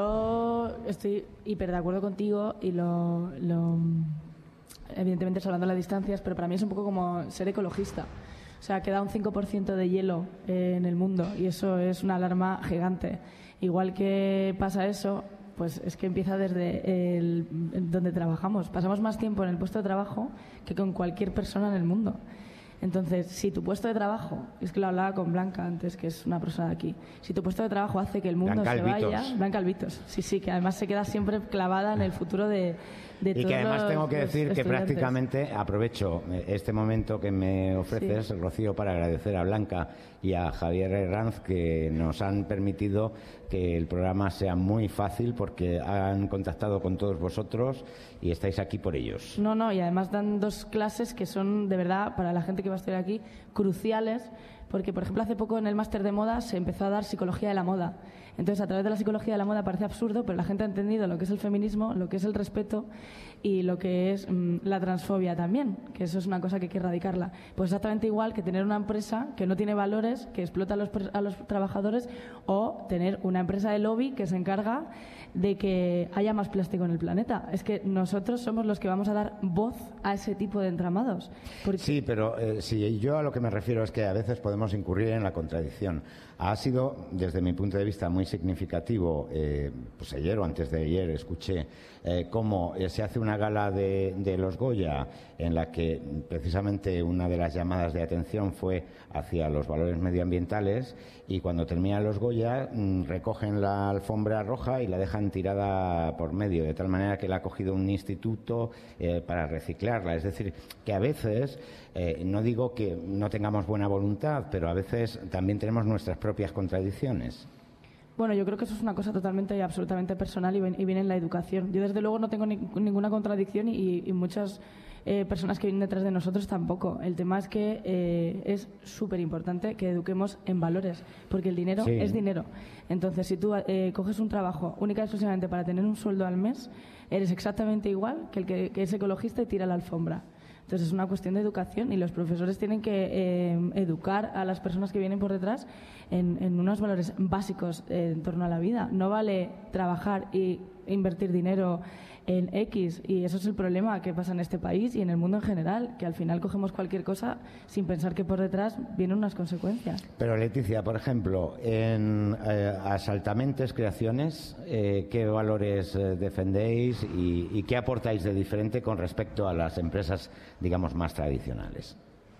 yo estoy hiper de acuerdo contigo y lo, lo evidentemente salvando las distancias, pero para mí es un poco como ser ecologista. O sea, queda un cinco por ciento de hielo eh, en el mundo y eso es una alarma gigante. Igual que pasa eso, pues es que empieza desde el, donde trabajamos. Pasamos más tiempo en el puesto de trabajo que con cualquier persona en el mundo. Entonces, si tu puesto de trabajo, es que lo hablaba con Blanca antes, que es una persona de aquí, si tu puesto de trabajo hace que el mundo Blanca se Albitos. vaya... Blanca Albitos, sí, sí, que además se queda siempre clavada en el futuro de, de y todos que además los, tengo que decir que estudiantes. prácticamente aprovecho este momento que me ofreces, Sí. Rocío, para agradecer a Blanca y a Javier Herranz que nos han permitido que el programa sea muy fácil porque han contactado con todos vosotros y estáis aquí por ellos. No, no, y además dan dos clases que son, de verdad, para la gente que va a estudiar aquí, cruciales, porque, por ejemplo, hace poco en el máster de moda se empezó a dar psicología de la moda. Entonces, a través de la psicología de la moda parece absurdo, pero la gente ha entendido lo que es el feminismo, lo que es el respeto y lo que es mmm, la transfobia también, que eso es una cosa que hay que erradicarla. Pues exactamente igual que tener una empresa que no tiene valores, que explota a los, a los trabajadores, o tener una empresa de lobby que se encarga de que haya más plástico en el planeta. Es que nosotros somos los que vamos a dar voz a ese tipo de entramados. Porque... Sí, pero eh, sí, yo a lo que me refiero es que a veces podemos incurrir en la contradicción. Ha sido, desde mi punto de vista, muy significativo, eh, pues ayer o antes de ayer escuché eh, cómo eh, se hace una gala de, de los Goya en la que precisamente una de las llamadas de atención fue hacia los valores medioambientales y cuando terminan los Goya mmm, recogen la alfombra roja y la dejan tirada por medio, de tal manera que la ha cogido un instituto eh, para reciclarla. Es decir, que a veces, eh, no digo que no tengamos buena voluntad, pero a veces también tenemos nuestras propias contradicciones. Bueno, yo creo que eso es una cosa totalmente y absolutamente personal y, ven, y viene en la educación. Yo, desde luego, no tengo ni, ninguna contradicción y, y muchas eh, personas que vienen detrás de nosotros tampoco. El tema es que eh, es súper importante que eduquemos en valores, porque el dinero Sí. es dinero. Entonces, si tú eh, coges un trabajo única y exclusivamente para tener un sueldo al mes, eres exactamente igual que el que, que es ecologista y tira la alfombra. Entonces, es una cuestión de educación y los profesores tienen que eh, educar a las personas que vienen por detrás en, en unos valores básicos eh, en torno a la vida. No vale trabajar y invertir dinero en X, y eso es el problema que pasa en este país y en el mundo en general, que al final cogemos cualquier cosa sin pensar que por detrás vienen unas consecuencias. Pero Leticia, por ejemplo, en eh, Asaltamentes Creaciones, eh, ¿qué valores eh, defendéis y, y qué aportáis de diferente con respecto a las empresas, digamos, más tradicionales?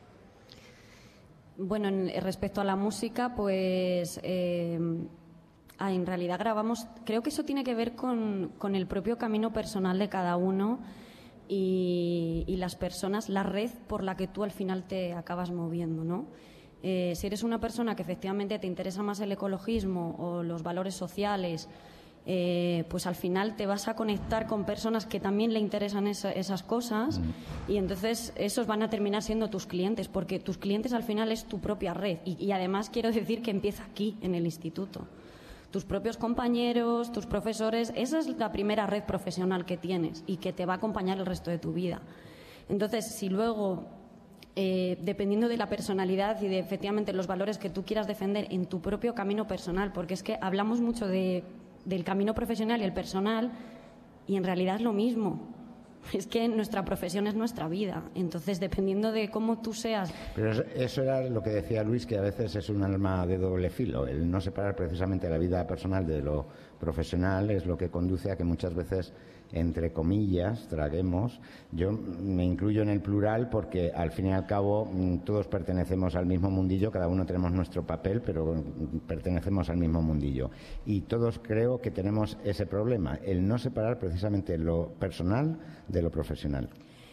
Bueno, en, respecto a la música, pues eh, ah, en realidad grabamos, creo que eso tiene que ver con, con el propio camino personal de cada uno y, y las personas, la red por la que tú al final te acabas moviendo, ¿no? Eh, si eres una persona que efectivamente te interesa más el ecologismo o los valores sociales, eh, pues al final te vas a conectar con personas que también le interesan esa, esas cosas mm. y entonces esos van a terminar siendo tus clientes, porque tus clientes al final es tu propia red y, y además quiero decir que empieza aquí, en el instituto. Tus propios compañeros, tus profesores, esa es la primera red profesional que tienes y que te va a acompañar el resto de tu vida. Entonces, si luego... Eh, dependiendo de la personalidad y de efectivamente los valores que tú quieras defender en tu propio camino personal, porque es que hablamos mucho de, del camino profesional y el personal y en realidad es lo mismo. Es que nuestra profesión es nuestra vida, entonces dependiendo de cómo tú seas... Pero eso era lo que decía Luis, que a veces es un arma de doble filo, el no separar precisamente la vida personal de lo profesional es lo que conduce a que muchas veces, entre comillas, traguemos, yo me incluyo en el plural porque al fin y al cabo todos pertenecemos al mismo mundillo, cada uno tenemos nuestro papel, pero pertenecemos al mismo mundillo y todos creo que tenemos ese problema, el no separar precisamente lo personal de lo profesional.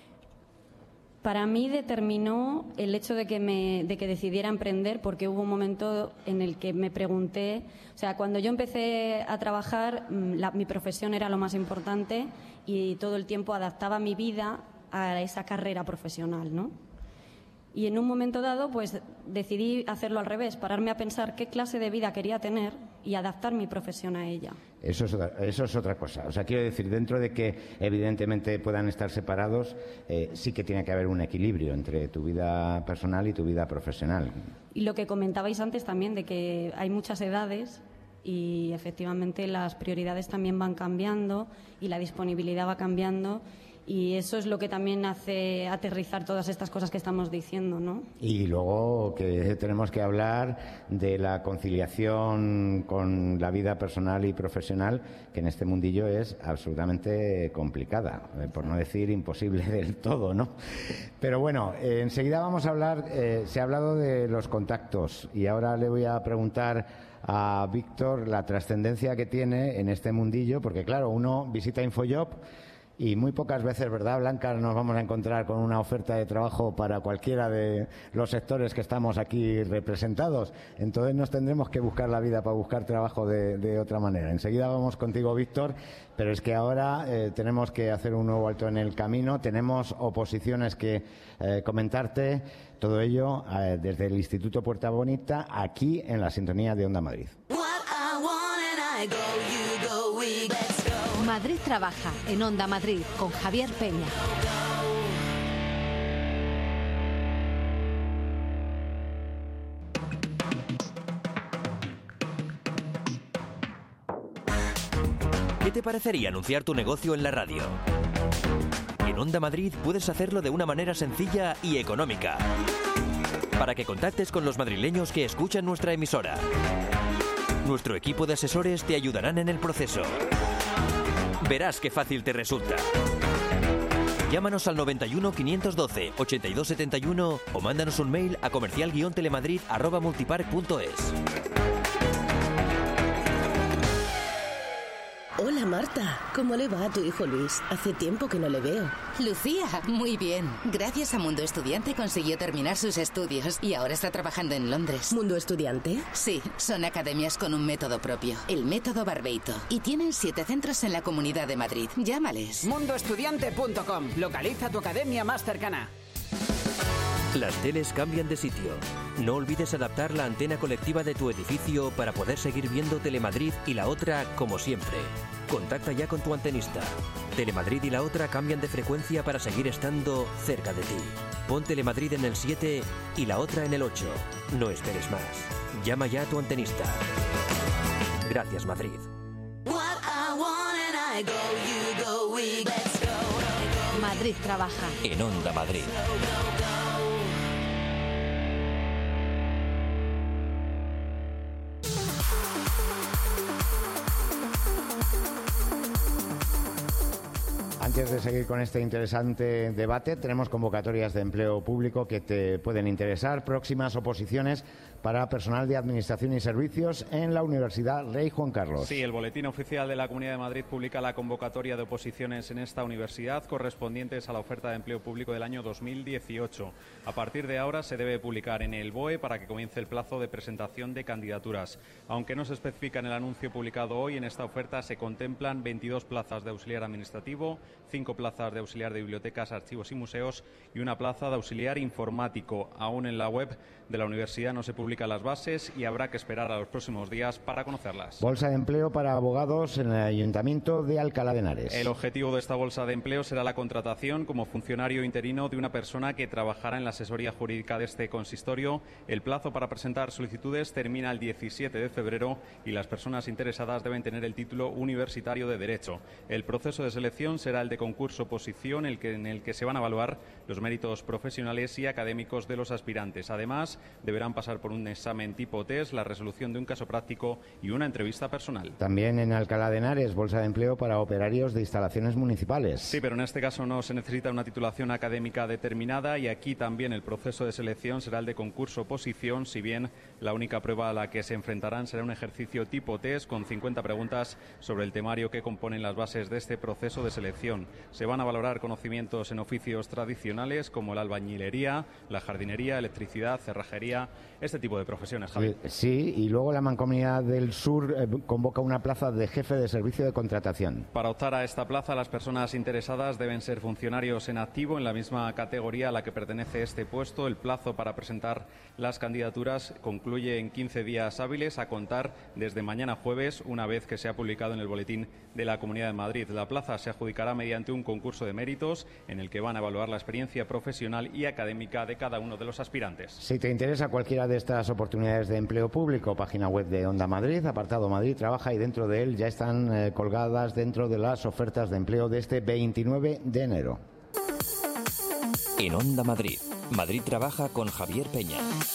Para mí determinó el hecho de que me de que decidiera emprender, porque hubo un momento en el que me pregunté, o sea, cuando yo empecé a trabajar, la, mi profesión era lo más importante y todo el tiempo adaptaba mi vida a esa carrera profesional, ¿no? Y en un momento dado, pues decidí hacerlo al revés, pararme a pensar qué clase de vida quería tener y adaptar mi profesión a ella. Eso es otra, eso es otra cosa. O sea, quiero decir, dentro de que evidentemente puedan estar separados, eh, sí que tiene que haber un equilibrio entre tu vida personal y tu vida profesional. Y lo que comentabais antes también, de que hay muchas edades y efectivamente las prioridades también van cambiando y la disponibilidad va cambiando. Y eso es lo que también hace aterrizar todas estas cosas que estamos diciendo, ¿no? Y luego que tenemos que hablar de la conciliación con la vida personal y profesional, que en este mundillo es absolutamente complicada, por no decir imposible del todo, ¿no? Pero bueno, eh, enseguida vamos a hablar, eh, se ha hablado de los contactos y ahora le voy a preguntar a Víctor la trascendencia que tiene en este mundillo, porque claro, uno visita InfoJob y muy pocas veces, ¿verdad, Blanca?, nos vamos a encontrar con una oferta de trabajo para cualquiera de los sectores que estamos aquí representados. Entonces nos tendremos que buscar la vida para buscar trabajo de, de otra manera. Enseguida vamos contigo, Víctor, pero es que ahora eh, tenemos que hacer un nuevo alto en el camino. Tenemos oposiciones que eh, comentarte. Todo ello eh, desde el Instituto Puerta Bonita, aquí en la sintonía de Onda Madrid. Madrid trabaja en Onda Madrid con Javier Peña. ¿Qué te parecería anunciar tu negocio en la radio? En Onda Madrid puedes hacerlo de una manera sencilla y económica, para que contactes con los madrileños que escuchan nuestra emisora. Nuestro equipo de asesores te ayudarán en el proceso. Verás qué fácil te resulta. Llámanos al noventa y uno, quinientos doce, ochenta y dos setenta y uno o mándanos un mail a comercial guion telemadrid arroba multipark punto es. Hola Marta, ¿cómo le va a tu hijo Luis? Hace tiempo que no le veo. Lucía, muy bien. Gracias a Mundo Estudiante consiguió terminar sus estudios y ahora está trabajando en Londres. ¿Mundo Estudiante? Sí, son academias con un método propio, el método Barbeito. Y tienen siete centros en la Comunidad de Madrid. Llámales. mundo estudiante punto com. Localiza tu academia más cercana. Las teles cambian de sitio. No olvides adaptar la antena colectiva de tu edificio para poder seguir viendo Telemadrid y La Otra como siempre. Contacta ya con tu antenista. Telemadrid y La Otra cambian de frecuencia para seguir estando cerca de ti. Pon Telemadrid en el siete y La Otra en el ocho. No esperes más. Llama ya a tu antenista. Gracias, Madrid. Madrid trabaja en Onda Madrid. Antes Antes de seguir con este interesante debate, tenemos convocatorias de empleo público que te pueden interesar. Próximas oposiciones para personal de Administración y Servicios en la Universidad Rey Juan Carlos. Sí, el Boletín Oficial de la Comunidad de Madrid publica la convocatoria de oposiciones en esta universidad correspondientes a la oferta de empleo público del año dos mil dieciocho. A partir de ahora se debe publicar en el B O E para que comience el plazo de presentación de candidaturas. Aunque no se especifica en el anuncio publicado hoy, en esta oferta se contemplan veintidós plazas de auxiliar administrativo, cinco plazas de auxiliar de bibliotecas, archivos y museos y una plaza de auxiliar informático. Aún en la web de la universidad no se publican las bases y habrá que esperar a los próximos días para conocerlas. Bolsa de empleo para abogados en el Ayuntamiento de Alcalá de Henares. El objetivo de esta bolsa de empleo será la contratación como funcionario interino de una persona que trabajará en la asesoría jurídica de este consistorio. El plazo para presentar solicitudes termina el diecisiete de febrero y las personas interesadas deben tener el título universitario de Derecho. El proceso de selección será el de concurso-oposición, el que, en el que se van a evaluar los méritos profesionales y académicos de los aspirantes. Además, deberán pasar por un examen tipo test, la resolución de un caso práctico y una entrevista personal. También en Alcalá de Henares, bolsa de empleo para operarios de instalaciones municipales. Sí, pero en este caso no se necesita una titulación académica determinada y aquí también el proceso de selección será el de concurso-oposición, si bien la única prueba a la que se enfrentarán será un ejercicio tipo test con cincuenta preguntas sobre el temario que componen las bases de este proceso de selección. Se van a valorar conocimientos en oficios tradicionales como la albañilería, la jardinería, electricidad, cerrajería, este tipo de profesiones, Javi. Sí, y luego la Mancomunidad del Sur eh, convoca una plaza de jefe de servicio de contratación. Para optar a esta plaza, las personas interesadas deben ser funcionarios en activo en la misma categoría a la que pertenece este puesto. El plazo para presentar las candidaturas concluye en quince días hábiles a contar desde mañana jueves, una vez que se ha publicado en el Boletín de la Comunidad de Madrid. La plaza se adjudicará mediante un concurso de méritos en el que van a evaluar la experiencia profesional y académica de cada uno de los aspirantes. Si te interesa cualquiera de estas oportunidades de empleo público, página web de Onda Madrid, apartado Madrid Trabaja, y dentro de él ya están eh, colgadas dentro de las ofertas de empleo de este veintinueve de enero. En Onda Madrid, Madrid Trabaja con Javier Peña.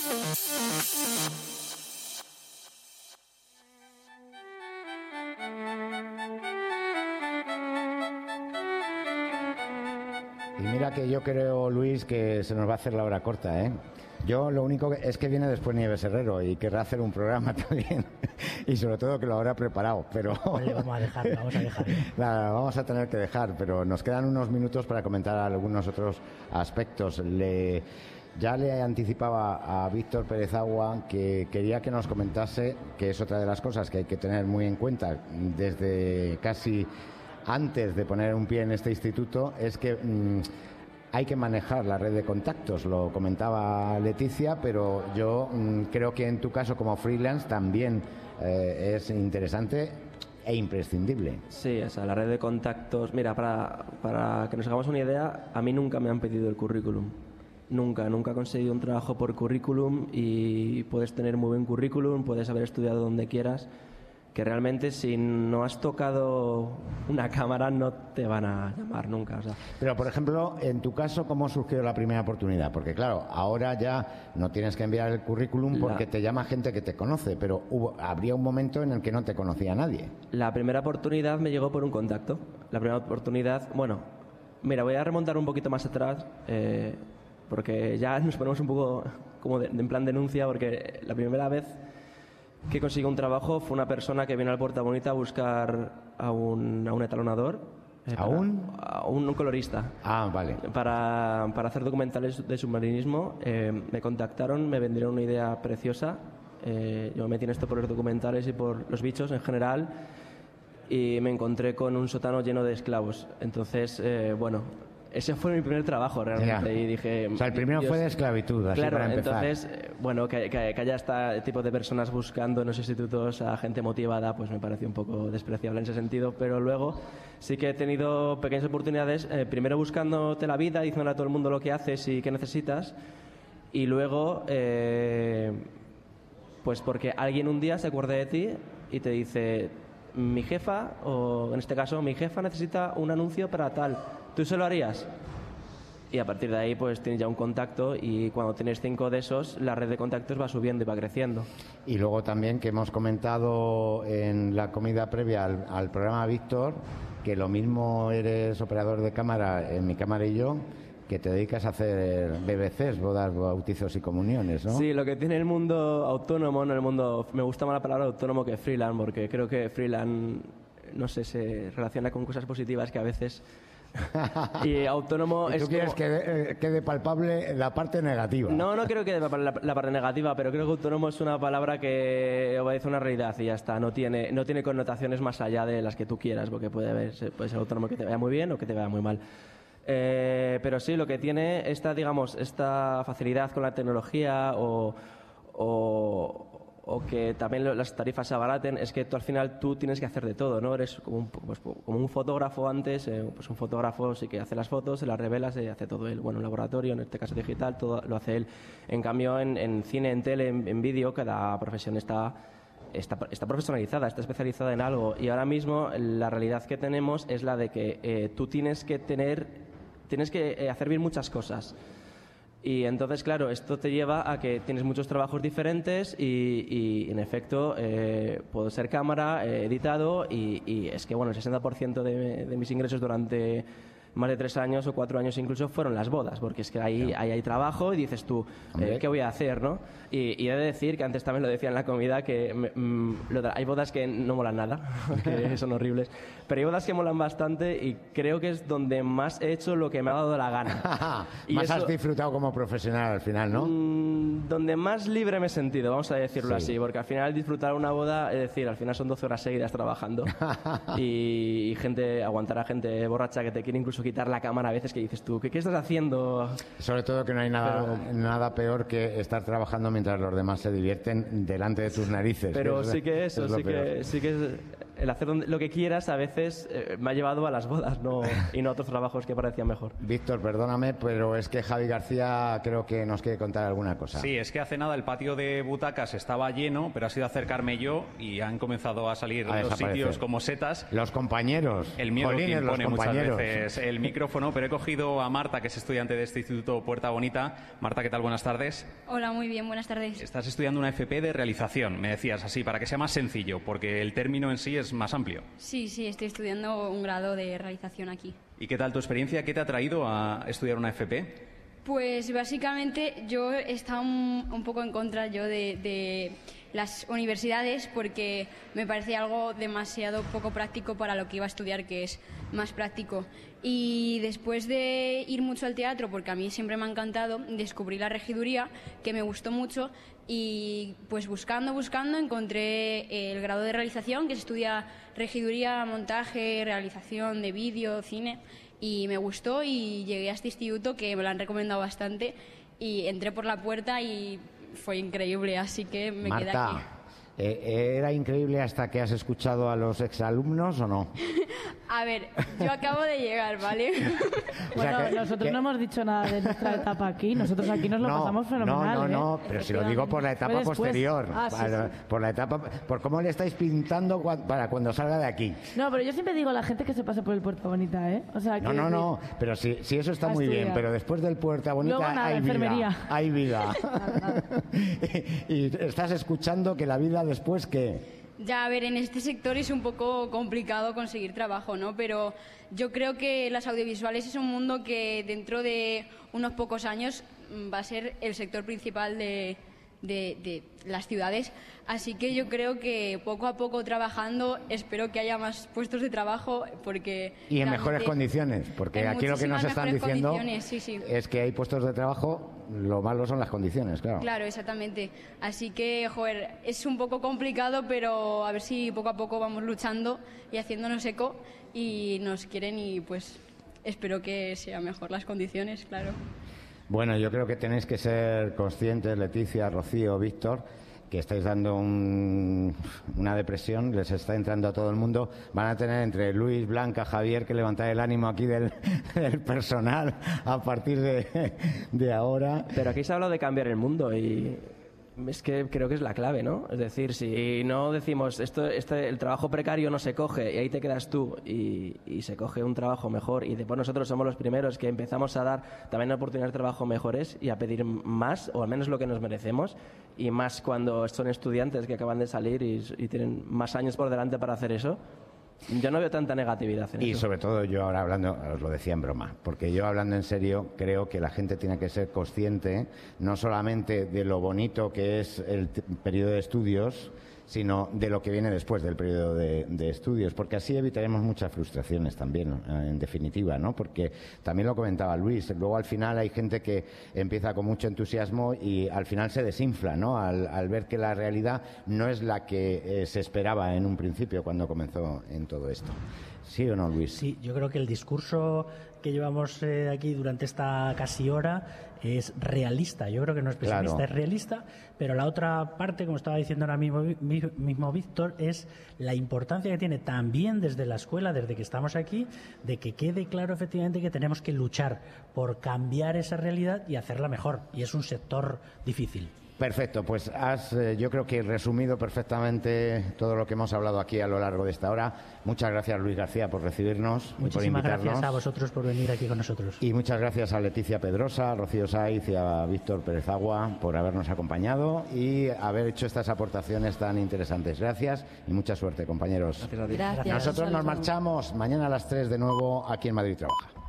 Y mira que yo creo, Luis, que se nos va a hacer la hora corta, ¿eh? Yo lo único que es que viene después Nieves Herrero y querrá hacer un programa también y sobre todo que lo habrá preparado, pero Vale, vamos a dejar, vamos a dejar. Nada, vamos a tener que dejar, pero nos quedan unos minutos para comentar algunos otros aspectos. Le... Ya le anticipaba a Víctor Pérez Agua que quería que nos comentase, que es otra de las cosas que hay que tener muy en cuenta desde casi antes de poner un pie en este instituto, es que mmm, hay que manejar la red de contactos. Lo comentaba Leticia, pero yo mmm, creo que en tu caso como freelance también eh, es interesante e imprescindible. Sí, o sea, la red de contactos... Mira, para, para que nos hagamos una idea, a mí nunca me han pedido el currículum. Nunca, nunca he conseguido un trabajo por currículum y puedes tener muy buen currículum, puedes haber estudiado donde quieras, que realmente si no has tocado una cámara no te van a llamar nunca. O sea. Pero, por ejemplo, en tu caso, ¿cómo surgió la primera oportunidad? Porque, claro, ahora ya no tienes que enviar el currículum porque la... te llama gente que te conoce, pero hubo, habría un momento en el que no te conocía nadie. La primera oportunidad me llegó por un contacto. La primera oportunidad, bueno, mira, voy a remontar un poquito más atrás, eh, porque ya nos ponemos un poco como de, de en plan denuncia, porque la primera vez que consiguió un trabajo fue una persona que vino al Puerta Bonita a buscar a un, a un etalonador. Eh, ¿A un? A un, un colorista. Ah, vale. Para, para hacer documentales de submarinismo. Eh, me contactaron, me vendieron una idea preciosa. Eh, yo me metí en esto por los documentales y por los bichos en general. Y me encontré con un sótano lleno de esclavos. Entonces, eh, bueno... Ese fue mi primer trabajo realmente. Ya. Y dije... O sea, el primero Dios, fue de esclavitud, así claro, para empezar. Entonces, bueno, que, que, que haya este tipo de personas buscando en los institutos a gente motivada, pues me pareció un poco despreciable en ese sentido. Pero luego sí que he tenido pequeñas oportunidades, eh, primero buscándote la vida, diciéndole a todo el mundo lo que haces y qué necesitas. Y luego, eh, pues porque alguien un día se acuerda de ti y te dice... Mi jefa, o en este caso mi jefa necesita un anuncio para tal. ¿Tú se lo harías? y a partir de ahí pues tienes ya un contacto y cuando tienes cinco de esos la red de contactos va subiendo y va creciendo. Y luego también que hemos comentado en la comida previa al, al programa, Víctor, que lo mismo eres operador de cámara en Mi Cámara y Yo, que te dedicas a hacer B B Cs, bodas, bautizos y comuniones, ¿no? Sí, lo que tiene el mundo autónomo, no el mundo... Me gusta más la palabra autónomo que freelance, porque creo que freelance, no sé, se relaciona con cosas positivas que a veces... Y autónomo ¿Y tú es quieres como... que eh, quede palpable la parte negativa? No, no creo que quede palpable la, la parte negativa, pero creo que autónomo es una palabra que obedece a una realidad y ya está. No tiene, no tiene connotaciones más allá de las que tú quieras, porque puede, haber, puede ser autónomo que te vaya muy bien o que te vaya muy mal. Eh, pero sí, lo que tiene esta, digamos, esta facilidad con la tecnología o... o o que también las tarifas se abaraten, es que tú al final tú tienes que hacer de todo, ¿no? Eres como un, pues, como un fotógrafo antes, eh, pues un fotógrafo sí que hace las fotos, se las revela, se hace todo él. Bueno, en laboratorio, en este caso digital, todo lo hace él. En cambio, en, en cine, en tele, en, en vídeo, cada profesión está, está, está profesionalizada, está especializada en algo. Y ahora mismo la realidad que tenemos es la de que eh, tú tienes que tener, tienes que eh, hacer bien muchas cosas. Y entonces, claro, esto te lleva a que tienes muchos trabajos diferentes y, y en efecto, eh, puedo ser cámara, eh, editado y, y es que, bueno, el sesenta por ciento de, de mis ingresos durante más de tres años o cuatro años incluso fueron las bodas, porque es que ahí, ahí hay trabajo y dices tú, eh, ¿qué voy a hacer, no? Y, y he de decir, que antes también lo decía en la comida, que me, mm, lo de, hay bodas que no molan nada, que son horribles, pero hay bodas que molan bastante y creo que es donde más he hecho lo que me ha dado la gana. Y más eso, has disfrutado como profesional al final, ¿no? Mmm, donde más libre me he sentido, vamos a decirlo sí. así, porque al final disfrutar una boda, es decir, al final son doce horas seguidas trabajando y, y gente, aguantar a gente borracha que te quiere incluso quitar la cámara a veces, que dices tú, ¿qué, qué estás haciendo? Sobre todo que no hay nada, pero, nada peor que estar trabajando mientras los demás se divierten delante de tus narices. Pero es, sí que eso, sí peor. que, sí que el hacer lo que quieras a veces eh, me ha llevado a las bodas no, y no a otros trabajos que parecían mejor. Víctor, perdóname, pero es que Javi García creo que nos quiere contar alguna cosa. Sí, es que hace nada el patio de butacas estaba lleno, pero ha sido acercarme yo y han comenzado a salir a los sitios como setas. Los compañeros. El miedo Jolines, que impone muchas compañeros. veces el micrófono, pero he cogido a Marta, que es estudiante de este Instituto Puerta Bonita. Marta, ¿qué tal? Buenas tardes. Hola, muy bien, buenas tardes. Estás estudiando una F P de realización, me decías así, para que sea más sencillo, porque el término en sí es más amplio. Sí, sí, estoy estudiando un grado de realización aquí. ¿Y qué tal tu experiencia? ¿Qué te ha traído a estudiar una F P? Pues básicamente yo he estado un, un poco en contra yo de, de las universidades porque me parecía algo demasiado poco práctico para lo que iba a estudiar, que es más práctico. Y después de ir mucho al teatro, porque a mí siempre me ha encantado, descubrí la regiduría, que me gustó mucho, y pues buscando, buscando, encontré el grado de realización, que se estudia regiduría, montaje, realización de vídeo, cine, y me gustó y llegué a este instituto que me lo han recomendado bastante y entré por la puerta y fue increíble, así que me Marta, quedé aquí. Eh, ¿era increíble hasta que has escuchado a los exalumnos o no? A ver, yo acabo de llegar, ¿vale? Bueno, o sea, que, nosotros que... no hemos dicho nada de nuestra etapa aquí. Nosotros aquí nos lo no, pasamos fenomenal. No, no, no, ¿eh? pero si lo digo por la etapa posterior. Ah, sí, para, sí. Por la etapa, por cómo le estáis pintando para cuando salga de aquí. No, pero yo siempre digo a la gente que se pase por el Puerta Bonita, ¿eh? O sea, que no, no, no, pero si, si eso está muy bien, pero después del Puerta Bonita Luego, nada, hay enfermería. vida. Hay vida. Nada, nada. y, y estás escuchando que la vida después, ¿qué? Ya, a ver, en este sector es un poco complicado conseguir trabajo, ¿no? Pero yo creo que las audiovisuales es un mundo que dentro de unos pocos años va a ser el sector principal de, de, de las ciudades. Así que yo creo que poco a poco trabajando espero que haya más puestos de trabajo porque... Y en mejores condiciones, porque aquí lo que nos están diciendo sí, sí. es que hay puestos de trabajo, lo malo son las condiciones, claro. Claro, exactamente. Así que, joder, es un poco complicado, pero a ver si poco a poco vamos luchando y haciéndonos eco y nos quieren y pues espero que sean mejor las condiciones, claro. Bueno, yo creo que tenéis que ser conscientes, Leticia, Rocío, Víctor, que estáis dando un, una depresión, les está entrando a todo el mundo. Van a tener entre Luis, Blanca, Javier que levantar el ánimo aquí del, del personal a partir de, de ahora. Pero aquí se ha hablado de cambiar el mundo y... Es que creo que es la clave, ¿no? Es decir, si no decimos esto, este, el trabajo precario no se coge y ahí te quedas tú y, y se coge un trabajo mejor y después nosotros somos los primeros que empezamos a dar también oportunidades de trabajo mejores y a pedir más o al menos lo que nos merecemos y más cuando son estudiantes que acaban de salir y, y tienen más años por delante para hacer eso. Yo no veo tanta negatividad en eso. Y sobre todo yo ahora hablando, os lo decía en broma, porque yo hablando en serio creo que la gente tiene que ser consciente no solamente de lo bonito que es el t- periodo de estudios, sino de lo que viene después del periodo de, de estudios, porque así evitaremos muchas frustraciones también, en definitiva, ¿no? Porque también lo comentaba Luis, luego al final hay gente que empieza con mucho entusiasmo y al final se desinfla, ¿no? Al, al ver que la realidad no es la que eh, se esperaba en un principio cuando comenzó en todo esto. ¿Sí o no, Luis? Sí, yo creo que el discurso que llevamos eh, aquí durante esta casi hora es realista. Yo creo que no es pesimista, Claro. es realista, pero la otra parte, como estaba diciendo ahora mismo, mi- mismo Víctor, es la importancia que tiene también desde la escuela, desde que estamos aquí, de que quede claro efectivamente que tenemos que luchar por cambiar esa realidad y hacerla mejor. Y es un sector difícil. Perfecto, pues has, eh, yo creo que resumido perfectamente todo lo que hemos hablado aquí a lo largo de esta hora. Muchas gracias, Luis García, por recibirnos y por Muchísimas invitarnos. gracias a vosotros por venir aquí con nosotros. Y muchas gracias a Leticia Pedrosa, a Rocío Saiz y a Víctor Pérez Agua por habernos acompañado y haber hecho estas aportaciones tan interesantes. Gracias y mucha suerte, compañeros. Gracias a ti. Gracias. Nosotros nos Saludos. marchamos mañana a las tres de nuevo aquí en Madrid Trabaja.